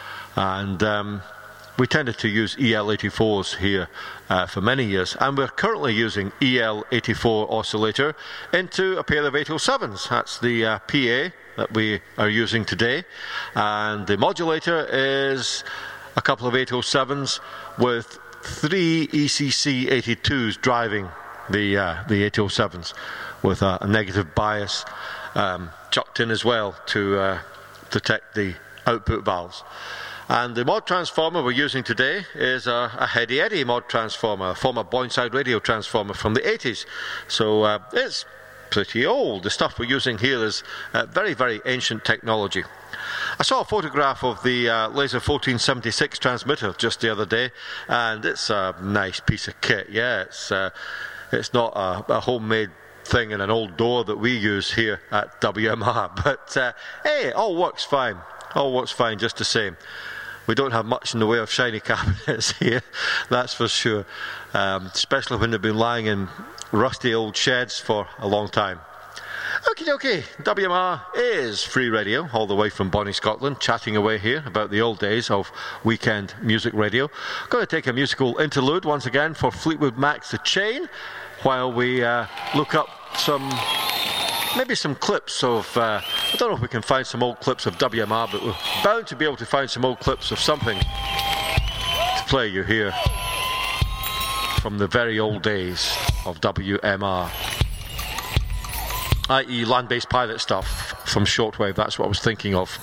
And we tended to use EL84s here for many years, and we're currently using EL84 oscillator into a pair of 807s. That's the PA that we are using today, and the modulator is a couple of 807s with 3 ECC 82s driving the 807s with a negative bias chucked in as well to protect the output valves. And the mod transformer we're using today is a Heady Eddy mod transformer, a former Boyneside radio transformer from the 80s. So it's pretty old. The stuff we're using here is very, very ancient technology. I saw a photograph of the Laser 1476 transmitter just the other day, and it's a nice piece of kit. Yeah, it's not a homemade thing in an old door that we use here at WMR, but hey, it all works fine. All works fine just the same. We don't have much in the way of shiny cabinets here, that's for sure, especially when they've been lying in rusty old sheds for a long time. Okay, WMR is free radio, all the way from Bonnie, Scotland, chatting away here about the old days of weekend music radio. Going to take a musical interlude once again for Fleetwood Mac's The Chain, while we look up maybe some clips of, I don't know if we can find some old clips of WMR, but we're bound to be able to find some old clips of something to play you here from the very old days of WMR, i.e. land-based pilot stuff from shortwave. That's what I was thinking of.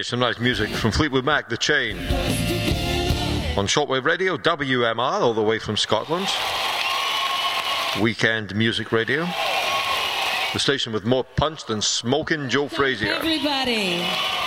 Some nice music from Fleetwood Mac, The Chain. On shortwave radio, WMR, all the way from Scotland. Weekend Music Radio. The station with more punch than smoking Joe Frazier. Everybody.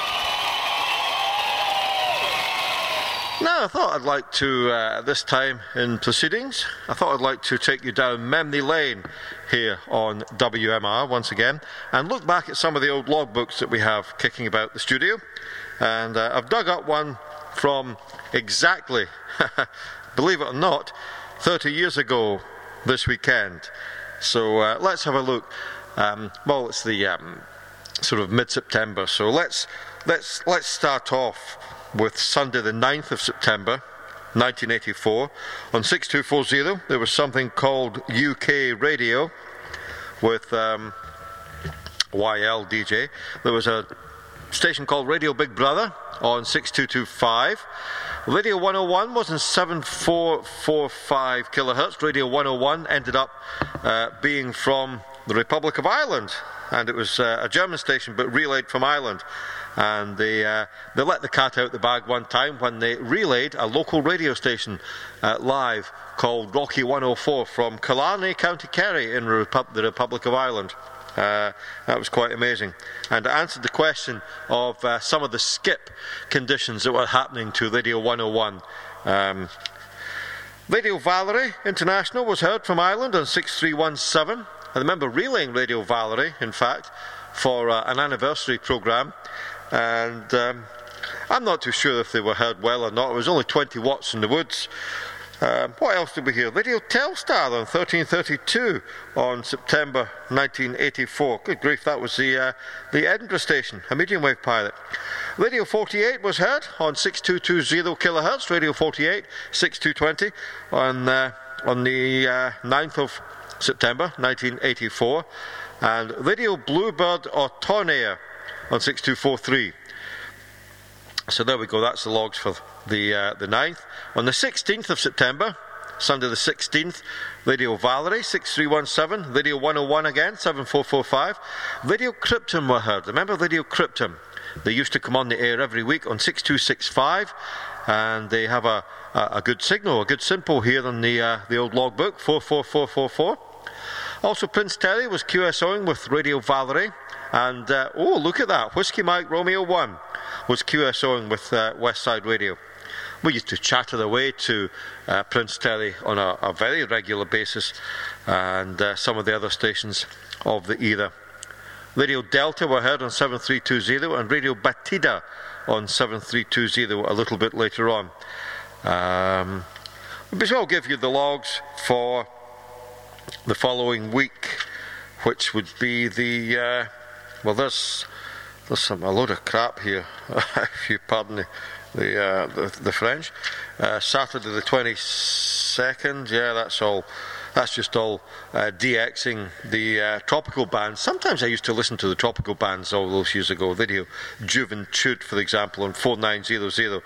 Now, I thought I'd like to, this time in proceedings, I thought I'd like to take you down memory lane here on WMR once again and look back at some of the old logbooks that we have kicking about the studio. And I've dug up one from exactly, believe it or not, 30 years ago this weekend. So let's have a look. Well, it's the sort of mid-September, so let's start off with Sunday the 9th of September 1984. On 6240 there was something called UK Radio with YL DJ. There was a station called Radio Big Brother on 6225. Radio 101 was in 7445 kilohertz. Radio 101 ended up being from the Republic of Ireland, and it was a German station but relayed from Ireland. And they let the cat out the bag one time when they relayed a local radio station live called Rocky 104 from Killarney, County Kerry in the Republic of Ireland. That was quite amazing, and answered the question of some of the skip conditions that were happening to Radio 101. Radio Valerie International was heard from Ireland on 6317. I remember relaying Radio Valerie, in fact, for an anniversary programme, and I'm not too sure if they were heard well or not. It was only 20 watts in the woods. What else did we hear? Radio Telstar on 1332 on September 1984. Good grief, that was the Edinburgh station, a medium wave pilot. Radio 48 was heard on 6220 kilohertz. Radio 48, 6220 on the 9th of September 1984. And Radio Bluebird Autonair on 6243. So there we go, that's the logs for the 9th. On the 16th of September, Sunday the 16th, Radio Valerie 6317, Radio 101 again 7445. Radio Krypton were heard. Remember Radio Krypton? They used to come on the air every week on 6265, and they have a good signal, a good simple here on the old logbook 44444. Also, Prince Terry was QSOing with Radio Valerie, and oh, look at that, Whiskey Mike Romeo 1 was QSOing with Westside Radio. We used to chatter away to Prince Terry on a very regular basis, and some of the other stations of the era. Radio Delta were heard on 7320, and Radio Batida on 7320 a little bit later on. I'll give you the logs for the following week, which would be the well, there's a load of crap here, if you pardon the French. Saturday the 22nd, yeah, that's just all DXing the tropical bands. Sometimes I used to listen to the tropical bands all those years ago. Radio Juventude, for example, on 4900.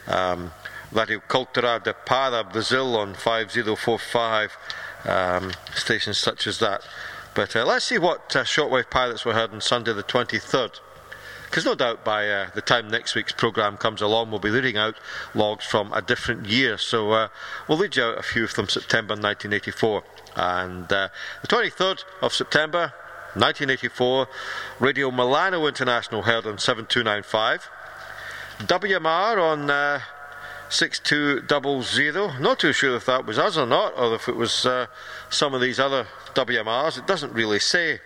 Radio Cultura de Para, Brazil, on 5045. Stations such as that. But let's see what shortwave pilots were heard on Sunday the 23rd. Because no doubt by the time next week's programme comes along, we'll be reading out logs from a different year. So we'll read you out a few from September 1984. And the 23rd of September 1984, Radio Milano International heard on 7295. WMR on 6200. Not too sure if that was us or not, or if it was some of these other WMRs. It doesn't really say.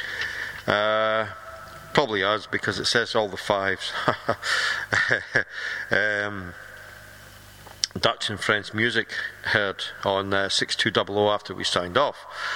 Probably us, because it says all the fives. Dutch and French music heard on 6200 after we signed off.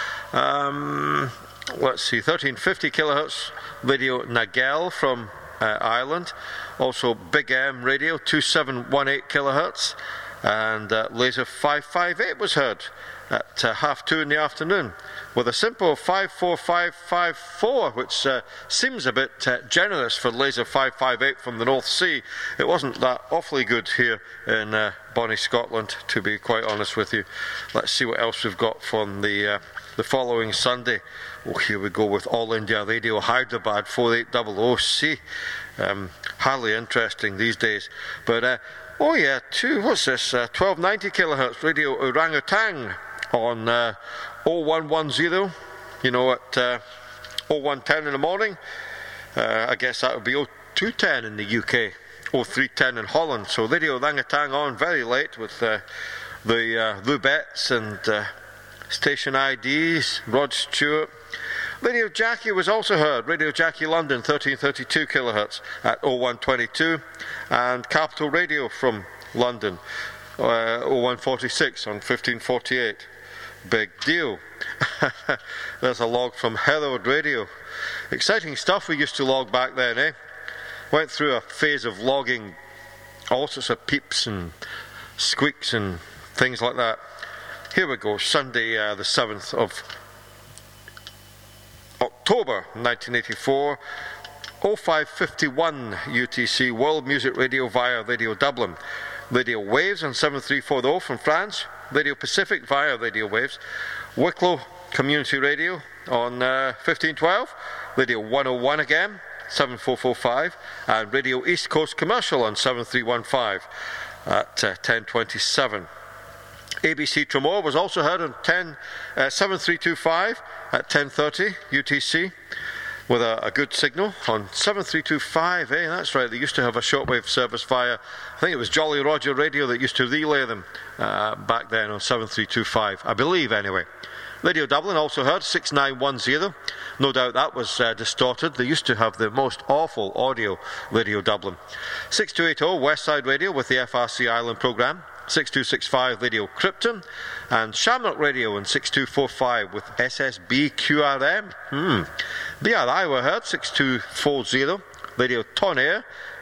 Let's see, 1350 kilohertz Radio Nagel from Ireland. Also Big M Radio 2718 kilohertz, and Laser 558 was heard at 2:30 in the afternoon. with a simple 54554, which seems a bit generous for Laser 558 from the North Sea. It wasn't that awfully good here in Bonnie, Scotland, to be quite honest with you. Let's see what else we've got from the following Sunday. Oh, here we go with All India Radio Hyderabad 4800C. Hardly interesting these days, but oh yeah, what's this? 1290 kilohertz radio Orangutan on 0110. You know, at 0110 in the morning. I guess that would be 0210 in the UK, 0310 in Holland. So radio Orangutan on very late with the Lubettes and station IDs. Rod Stewart. Radio Jackie was also heard. Radio Jackie London 1332 kilohertz at 0122, and Capital Radio from London 0146 on 1548. Big deal. There's a log from Herald Radio. Exciting stuff we used to log back then, eh? Went through a phase of logging all sorts of peeps and squeaks and things like that. Here we go, Sunday the 7th of October 1984, 0551 UTC, World Music Radio via Radio Dublin. Radio Waves on 7340 from France, Radio Pacific via Radio Waves, Wicklow Community Radio on 1512, Radio 101 again, 7445, and Radio East Coast Commercial on 7315 at 1027. ABC Tremor was also heard on 7325 at 1030 UTC with a good signal on 7325. That's right, they used to have a shortwave service via, I think it was Jolly Roger Radio that used to relay them back then on 7325, I believe anyway. Radio Dublin also heard 6910. No doubt that was distorted. They used to have the most awful audio, Radio Dublin. 6280 Westside Radio with the FRC Island programme. 6265 Radio Krypton, and Shamrock Radio in 6245 with SSB QRM. BRI were heard 6240, Radio Tonair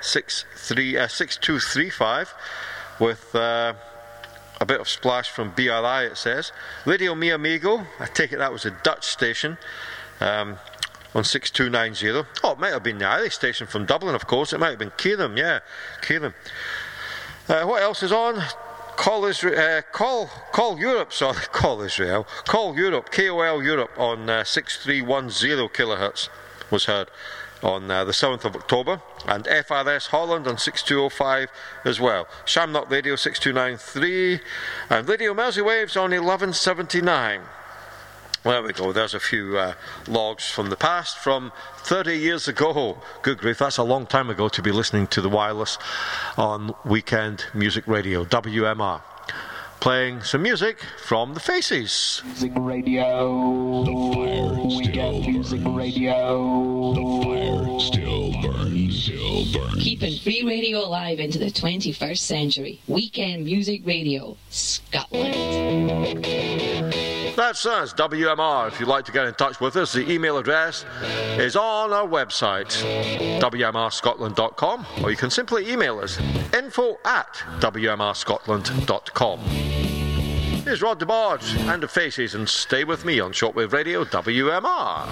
6235 with a bit of splash from BRI, it says. Radio Mi Amigo, I take it that was a Dutch station, on 6290. Oh, it might have been the Irish station from Dublin, of course. It might have been Kieran, yeah, Kieran. What else is on? Call Europe, Call Israel, Call Europe, KOL Europe on 6310 kilohertz was heard on the 7th of October, and FRS Holland on 6205 as well. Shamrock Radio 6293, and Radio Mersey Waves on 1179. There we go, there's a few logs from the past, from 30 years ago. Good grief, that's a long time ago to be listening to the wireless on Weekend Music Radio, WMR. Playing some music from the Faces. Music Radio. The fire Weekend Music Radio. The fire still burns, Keeping free radio alive into the 21st century. Weekend Music Radio, Scotland. That's us, WMR. If you'd like to get in touch with us, the email address is on our website, wmrscotland.com, or you can simply email us, info@wmrscotland.com. Here's Rod DeBarge and the Faces, and stay with me on Shortwave Radio, WMR.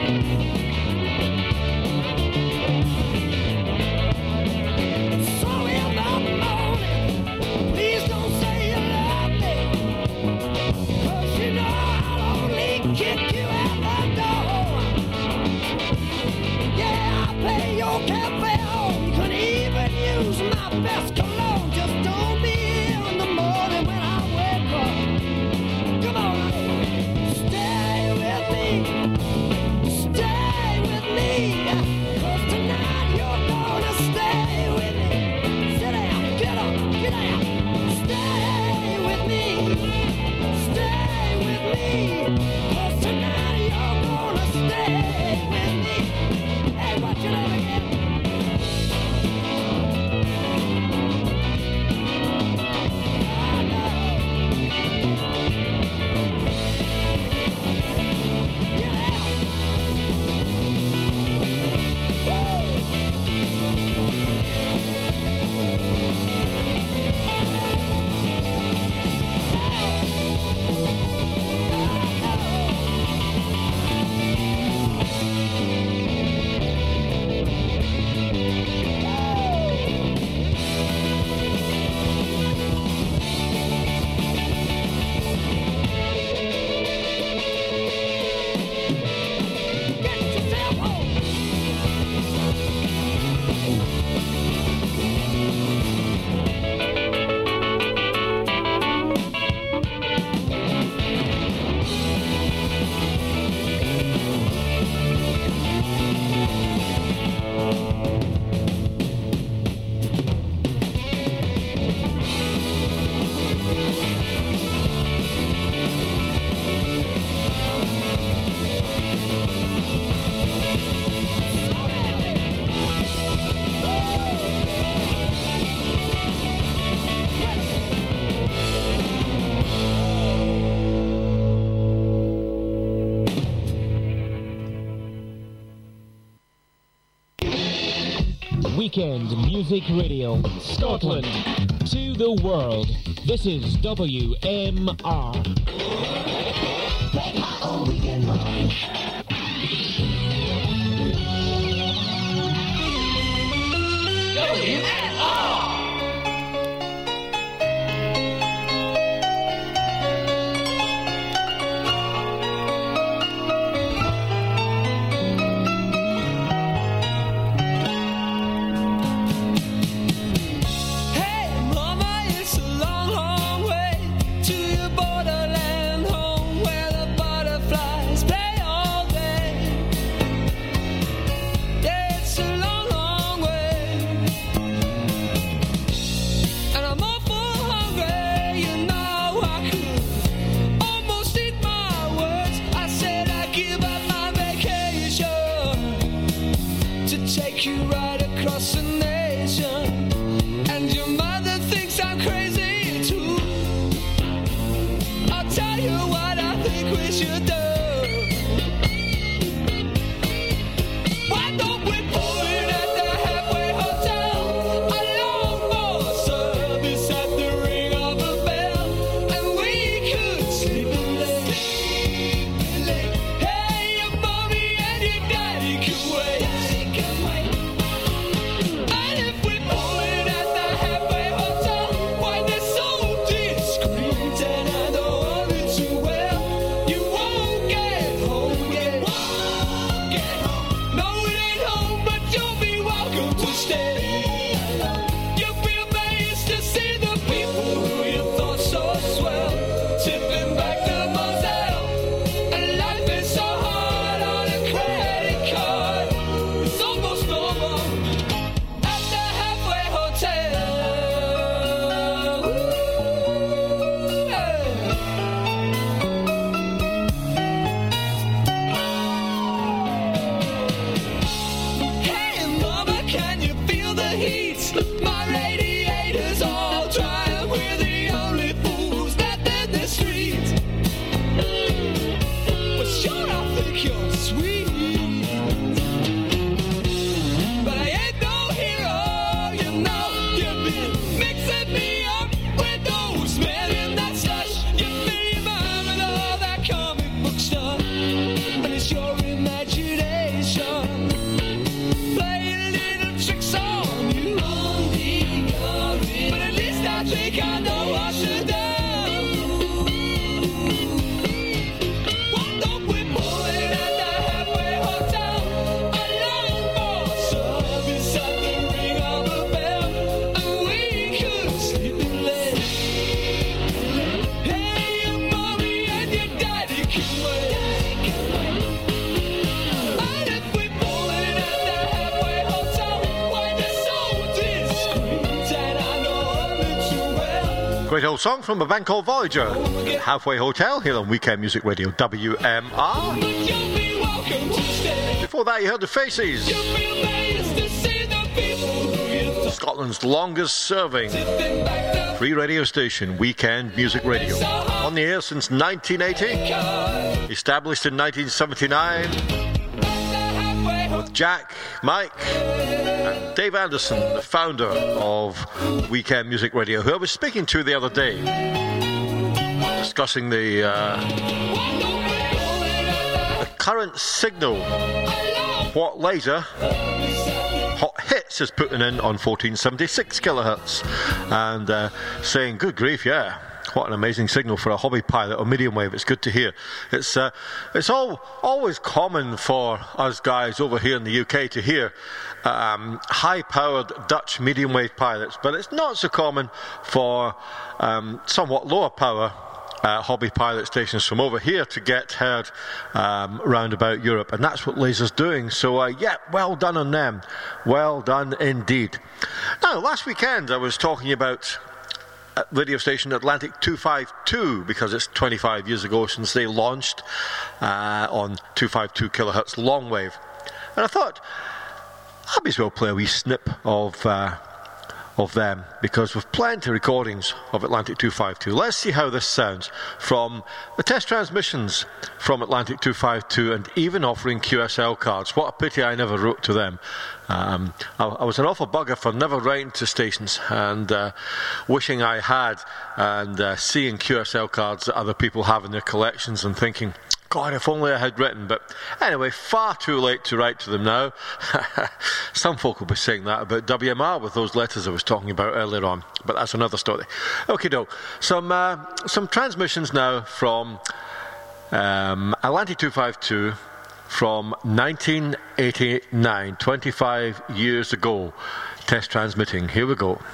Weekend Music Radio, Scotland to the world. This is WMR. Imagine Great old song from a band called Voyager. Halfway Hotel here on Weekend Music Radio WMR. Before that you heard the Faces. Scotland's longest serving free radio station, Weekend Music Radio. On the air since 1980. Established in 1979. With Jack, Mike and Dave Anderson, the founder of Weekend Music Radio, who I was speaking to the other day, discussing the current signal, what later Hot Hits is putting in on 1476 kilohertz, and saying, good grief, yeah, what an amazing signal for a hobby pilot or medium wave. It's good to hear. It's always common for us guys over here in the UK to hear high-powered Dutch medium wave pilots, but it's not so common for somewhat lower power hobby pilot stations from over here to get heard round about Europe, and that's what Laser's doing. So yeah, well done on them. Well done indeed. Now, last weekend I was talking about radio station Atlantic 252, because it's 25 years ago since they launched on 252 kilohertz long wave, and I thought I may as well play a wee snip of them, because we've plenty of recordings of Atlantic 252. Let's see how this sounds from the test transmissions from Atlantic 252, and even offering QSL cards. What a pity I never wrote to them. I was an awful bugger for never writing to stations, and wishing I had, and seeing QSL cards that other people have in their collections and thinking, God, if only I had written. But anyway, far too late to write to them now. Some folk will be saying that about WMR with those letters I was talking about earlier on, but that's another story. Okay, doke. Some transmissions now from Atlantic 252 from 1989, 25 years ago. Test transmitting. Here we go.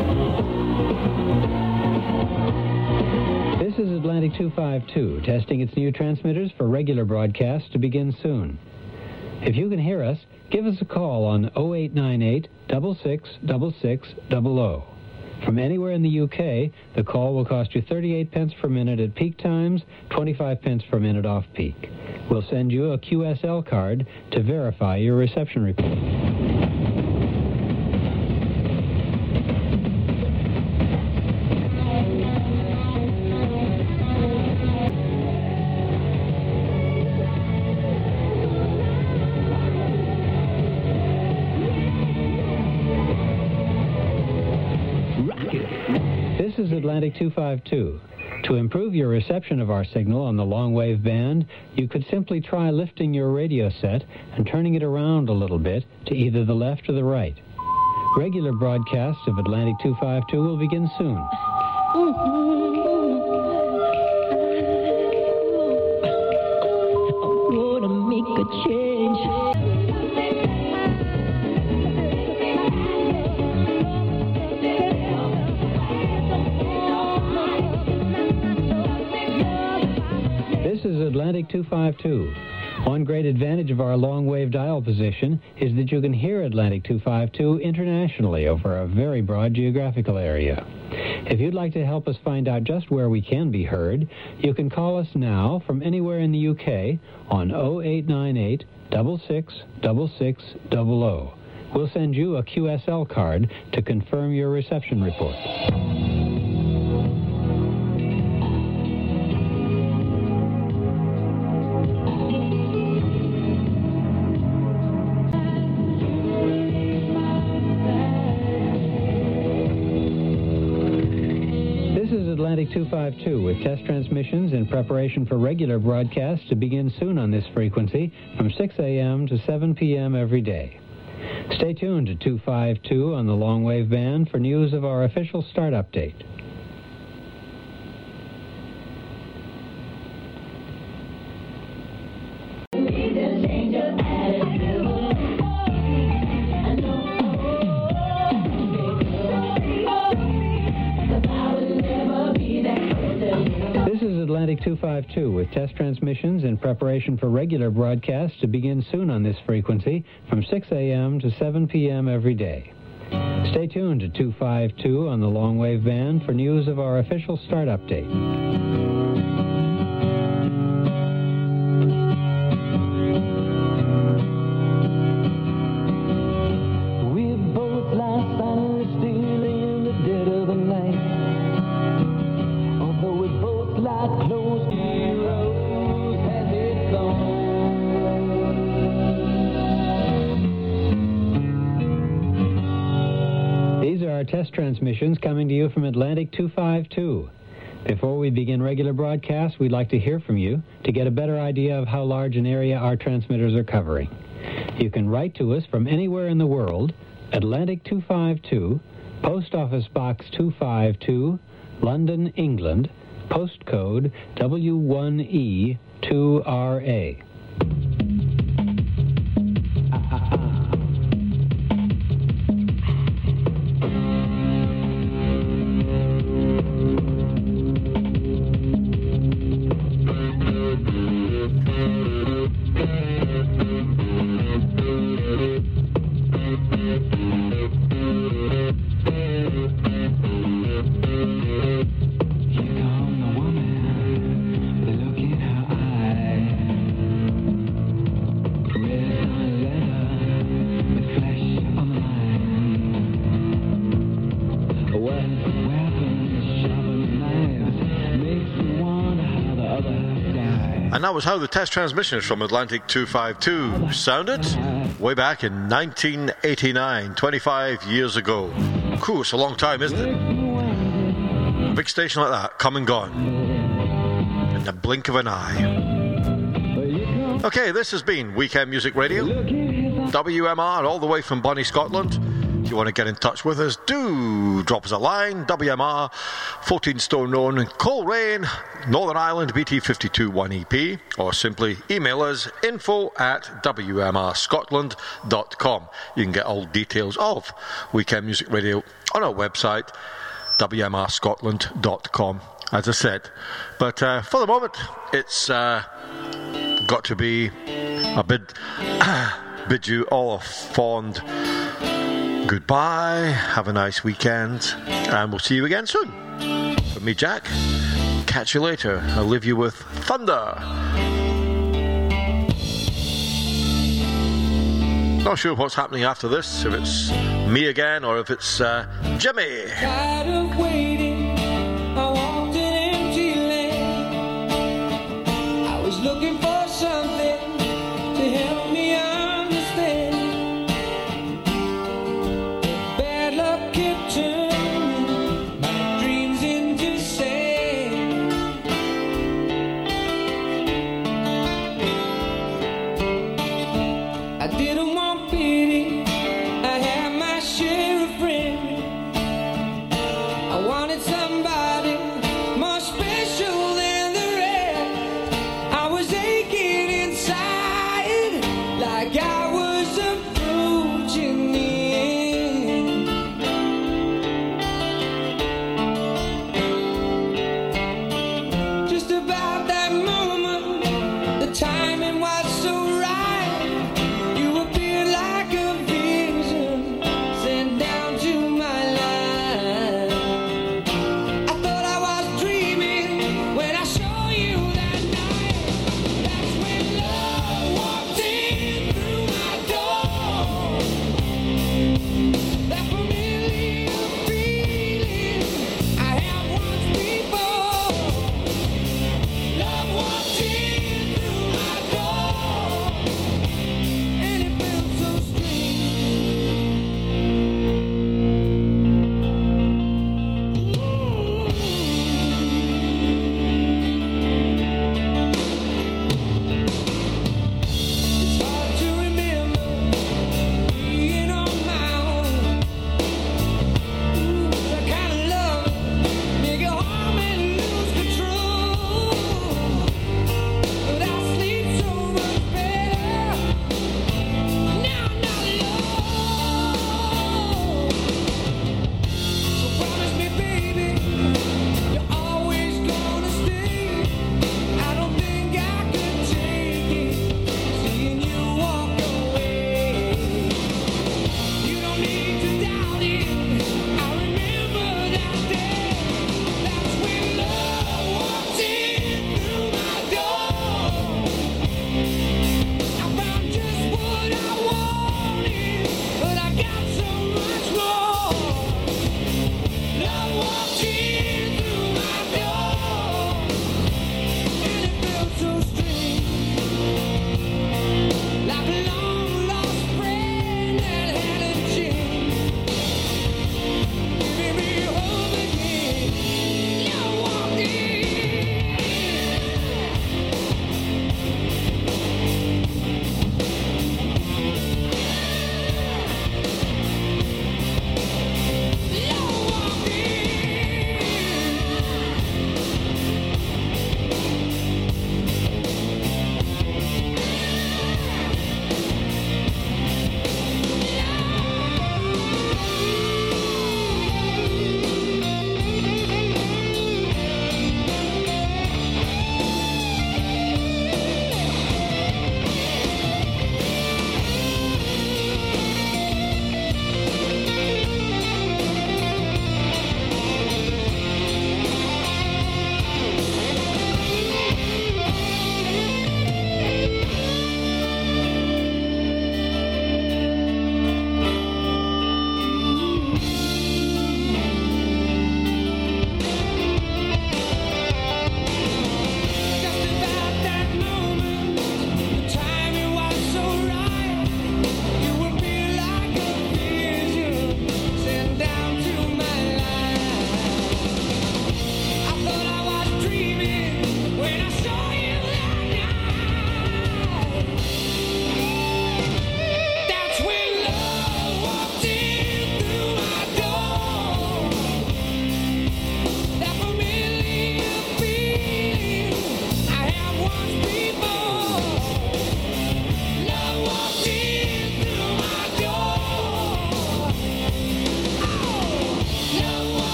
This is Atlantic 252, testing its new transmitters for regular broadcasts to begin soon. If you can hear us, give us a call on 0898 666600. From anywhere in the UK, the call will cost you 38 pence per minute at peak times, 25 pence per minute off peak. We'll send you a QSL card to verify your reception report. This is Atlantic 252. To improve your reception of our signal on the long-wave band, you could simply try lifting your radio set and turning it around a little bit to either the left or the right. Regular broadcasts of Atlantic 252 will begin soon. I wanna make a change. This is Atlantic 252. One great advantage of our long-wave dial position is that you can hear Atlantic 252 internationally over a very broad geographical area. If you'd like to help us find out just where we can be heard, you can call us now from anywhere in the UK on 0898 666600. We'll send you a QSL card to confirm your reception report. Atlantic 252 with test transmissions in preparation for regular broadcasts to begin soon on this frequency from 6 a.m. to 7 p.m. every day. Stay tuned to 252 on the long-wave band for news of our official start update. Atlantic 252 with test transmissions in preparation for regular broadcasts to begin soon on this frequency from 6 a.m. to 7 p.m. every day. Stay tuned to 252 on the long wave band for news of our official start update. Test transmissions coming to you from Atlantic 252. Before we begin regular broadcasts, we'd like to hear from you to get a better idea of how large an area our transmitters are covering. You can write to us from anywhere in the world, Atlantic 252, Post Office Box 252, London, England, postcode W1E2RA. And that was how the test transmissions from Atlantic 252 sounded way back in 1989, 25 years ago. Cool, it's a long time, isn't it? A big station like that, come and gone in the blink of an eye. Okay, this has been Weekend Music Radio, WMR, all the way from Bonnie, Scotland. If you want to get in touch with us, do drop us a line. WMR, 14 Stone Road, Coleraine, Northern Ireland, BT521EP, or simply email us info@wmrscotland.com. You can get all details of Weekend Music Radio on our website, wmrscotland.com, as I said. But for the moment, it's got to be a bid you all a fond goodbye, have a nice weekend, and we'll see you again soon. From me, Jack, catch you later. I'll leave you with Thunder. Not sure what's happening after this, if it's me again or if it's Jimmy. Tired of waiting, I walked an empty lane. I was looking for something to help me understand. Bad luck kept turning my dreams into sand. I didn't want pity, I had my share of friends. I wanted somebody more special than the rest. I was aching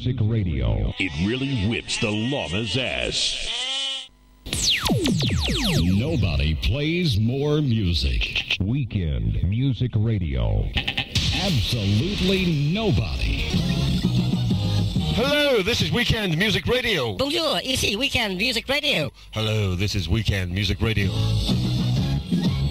Music Radio. It really whips the llama's ass. Nobody plays more music. Weekend Music Radio. Absolutely nobody. Hello, this is Weekend Music Radio. Bonjour, ici Weekend Music Radio. Hello, this is Weekend Music Radio.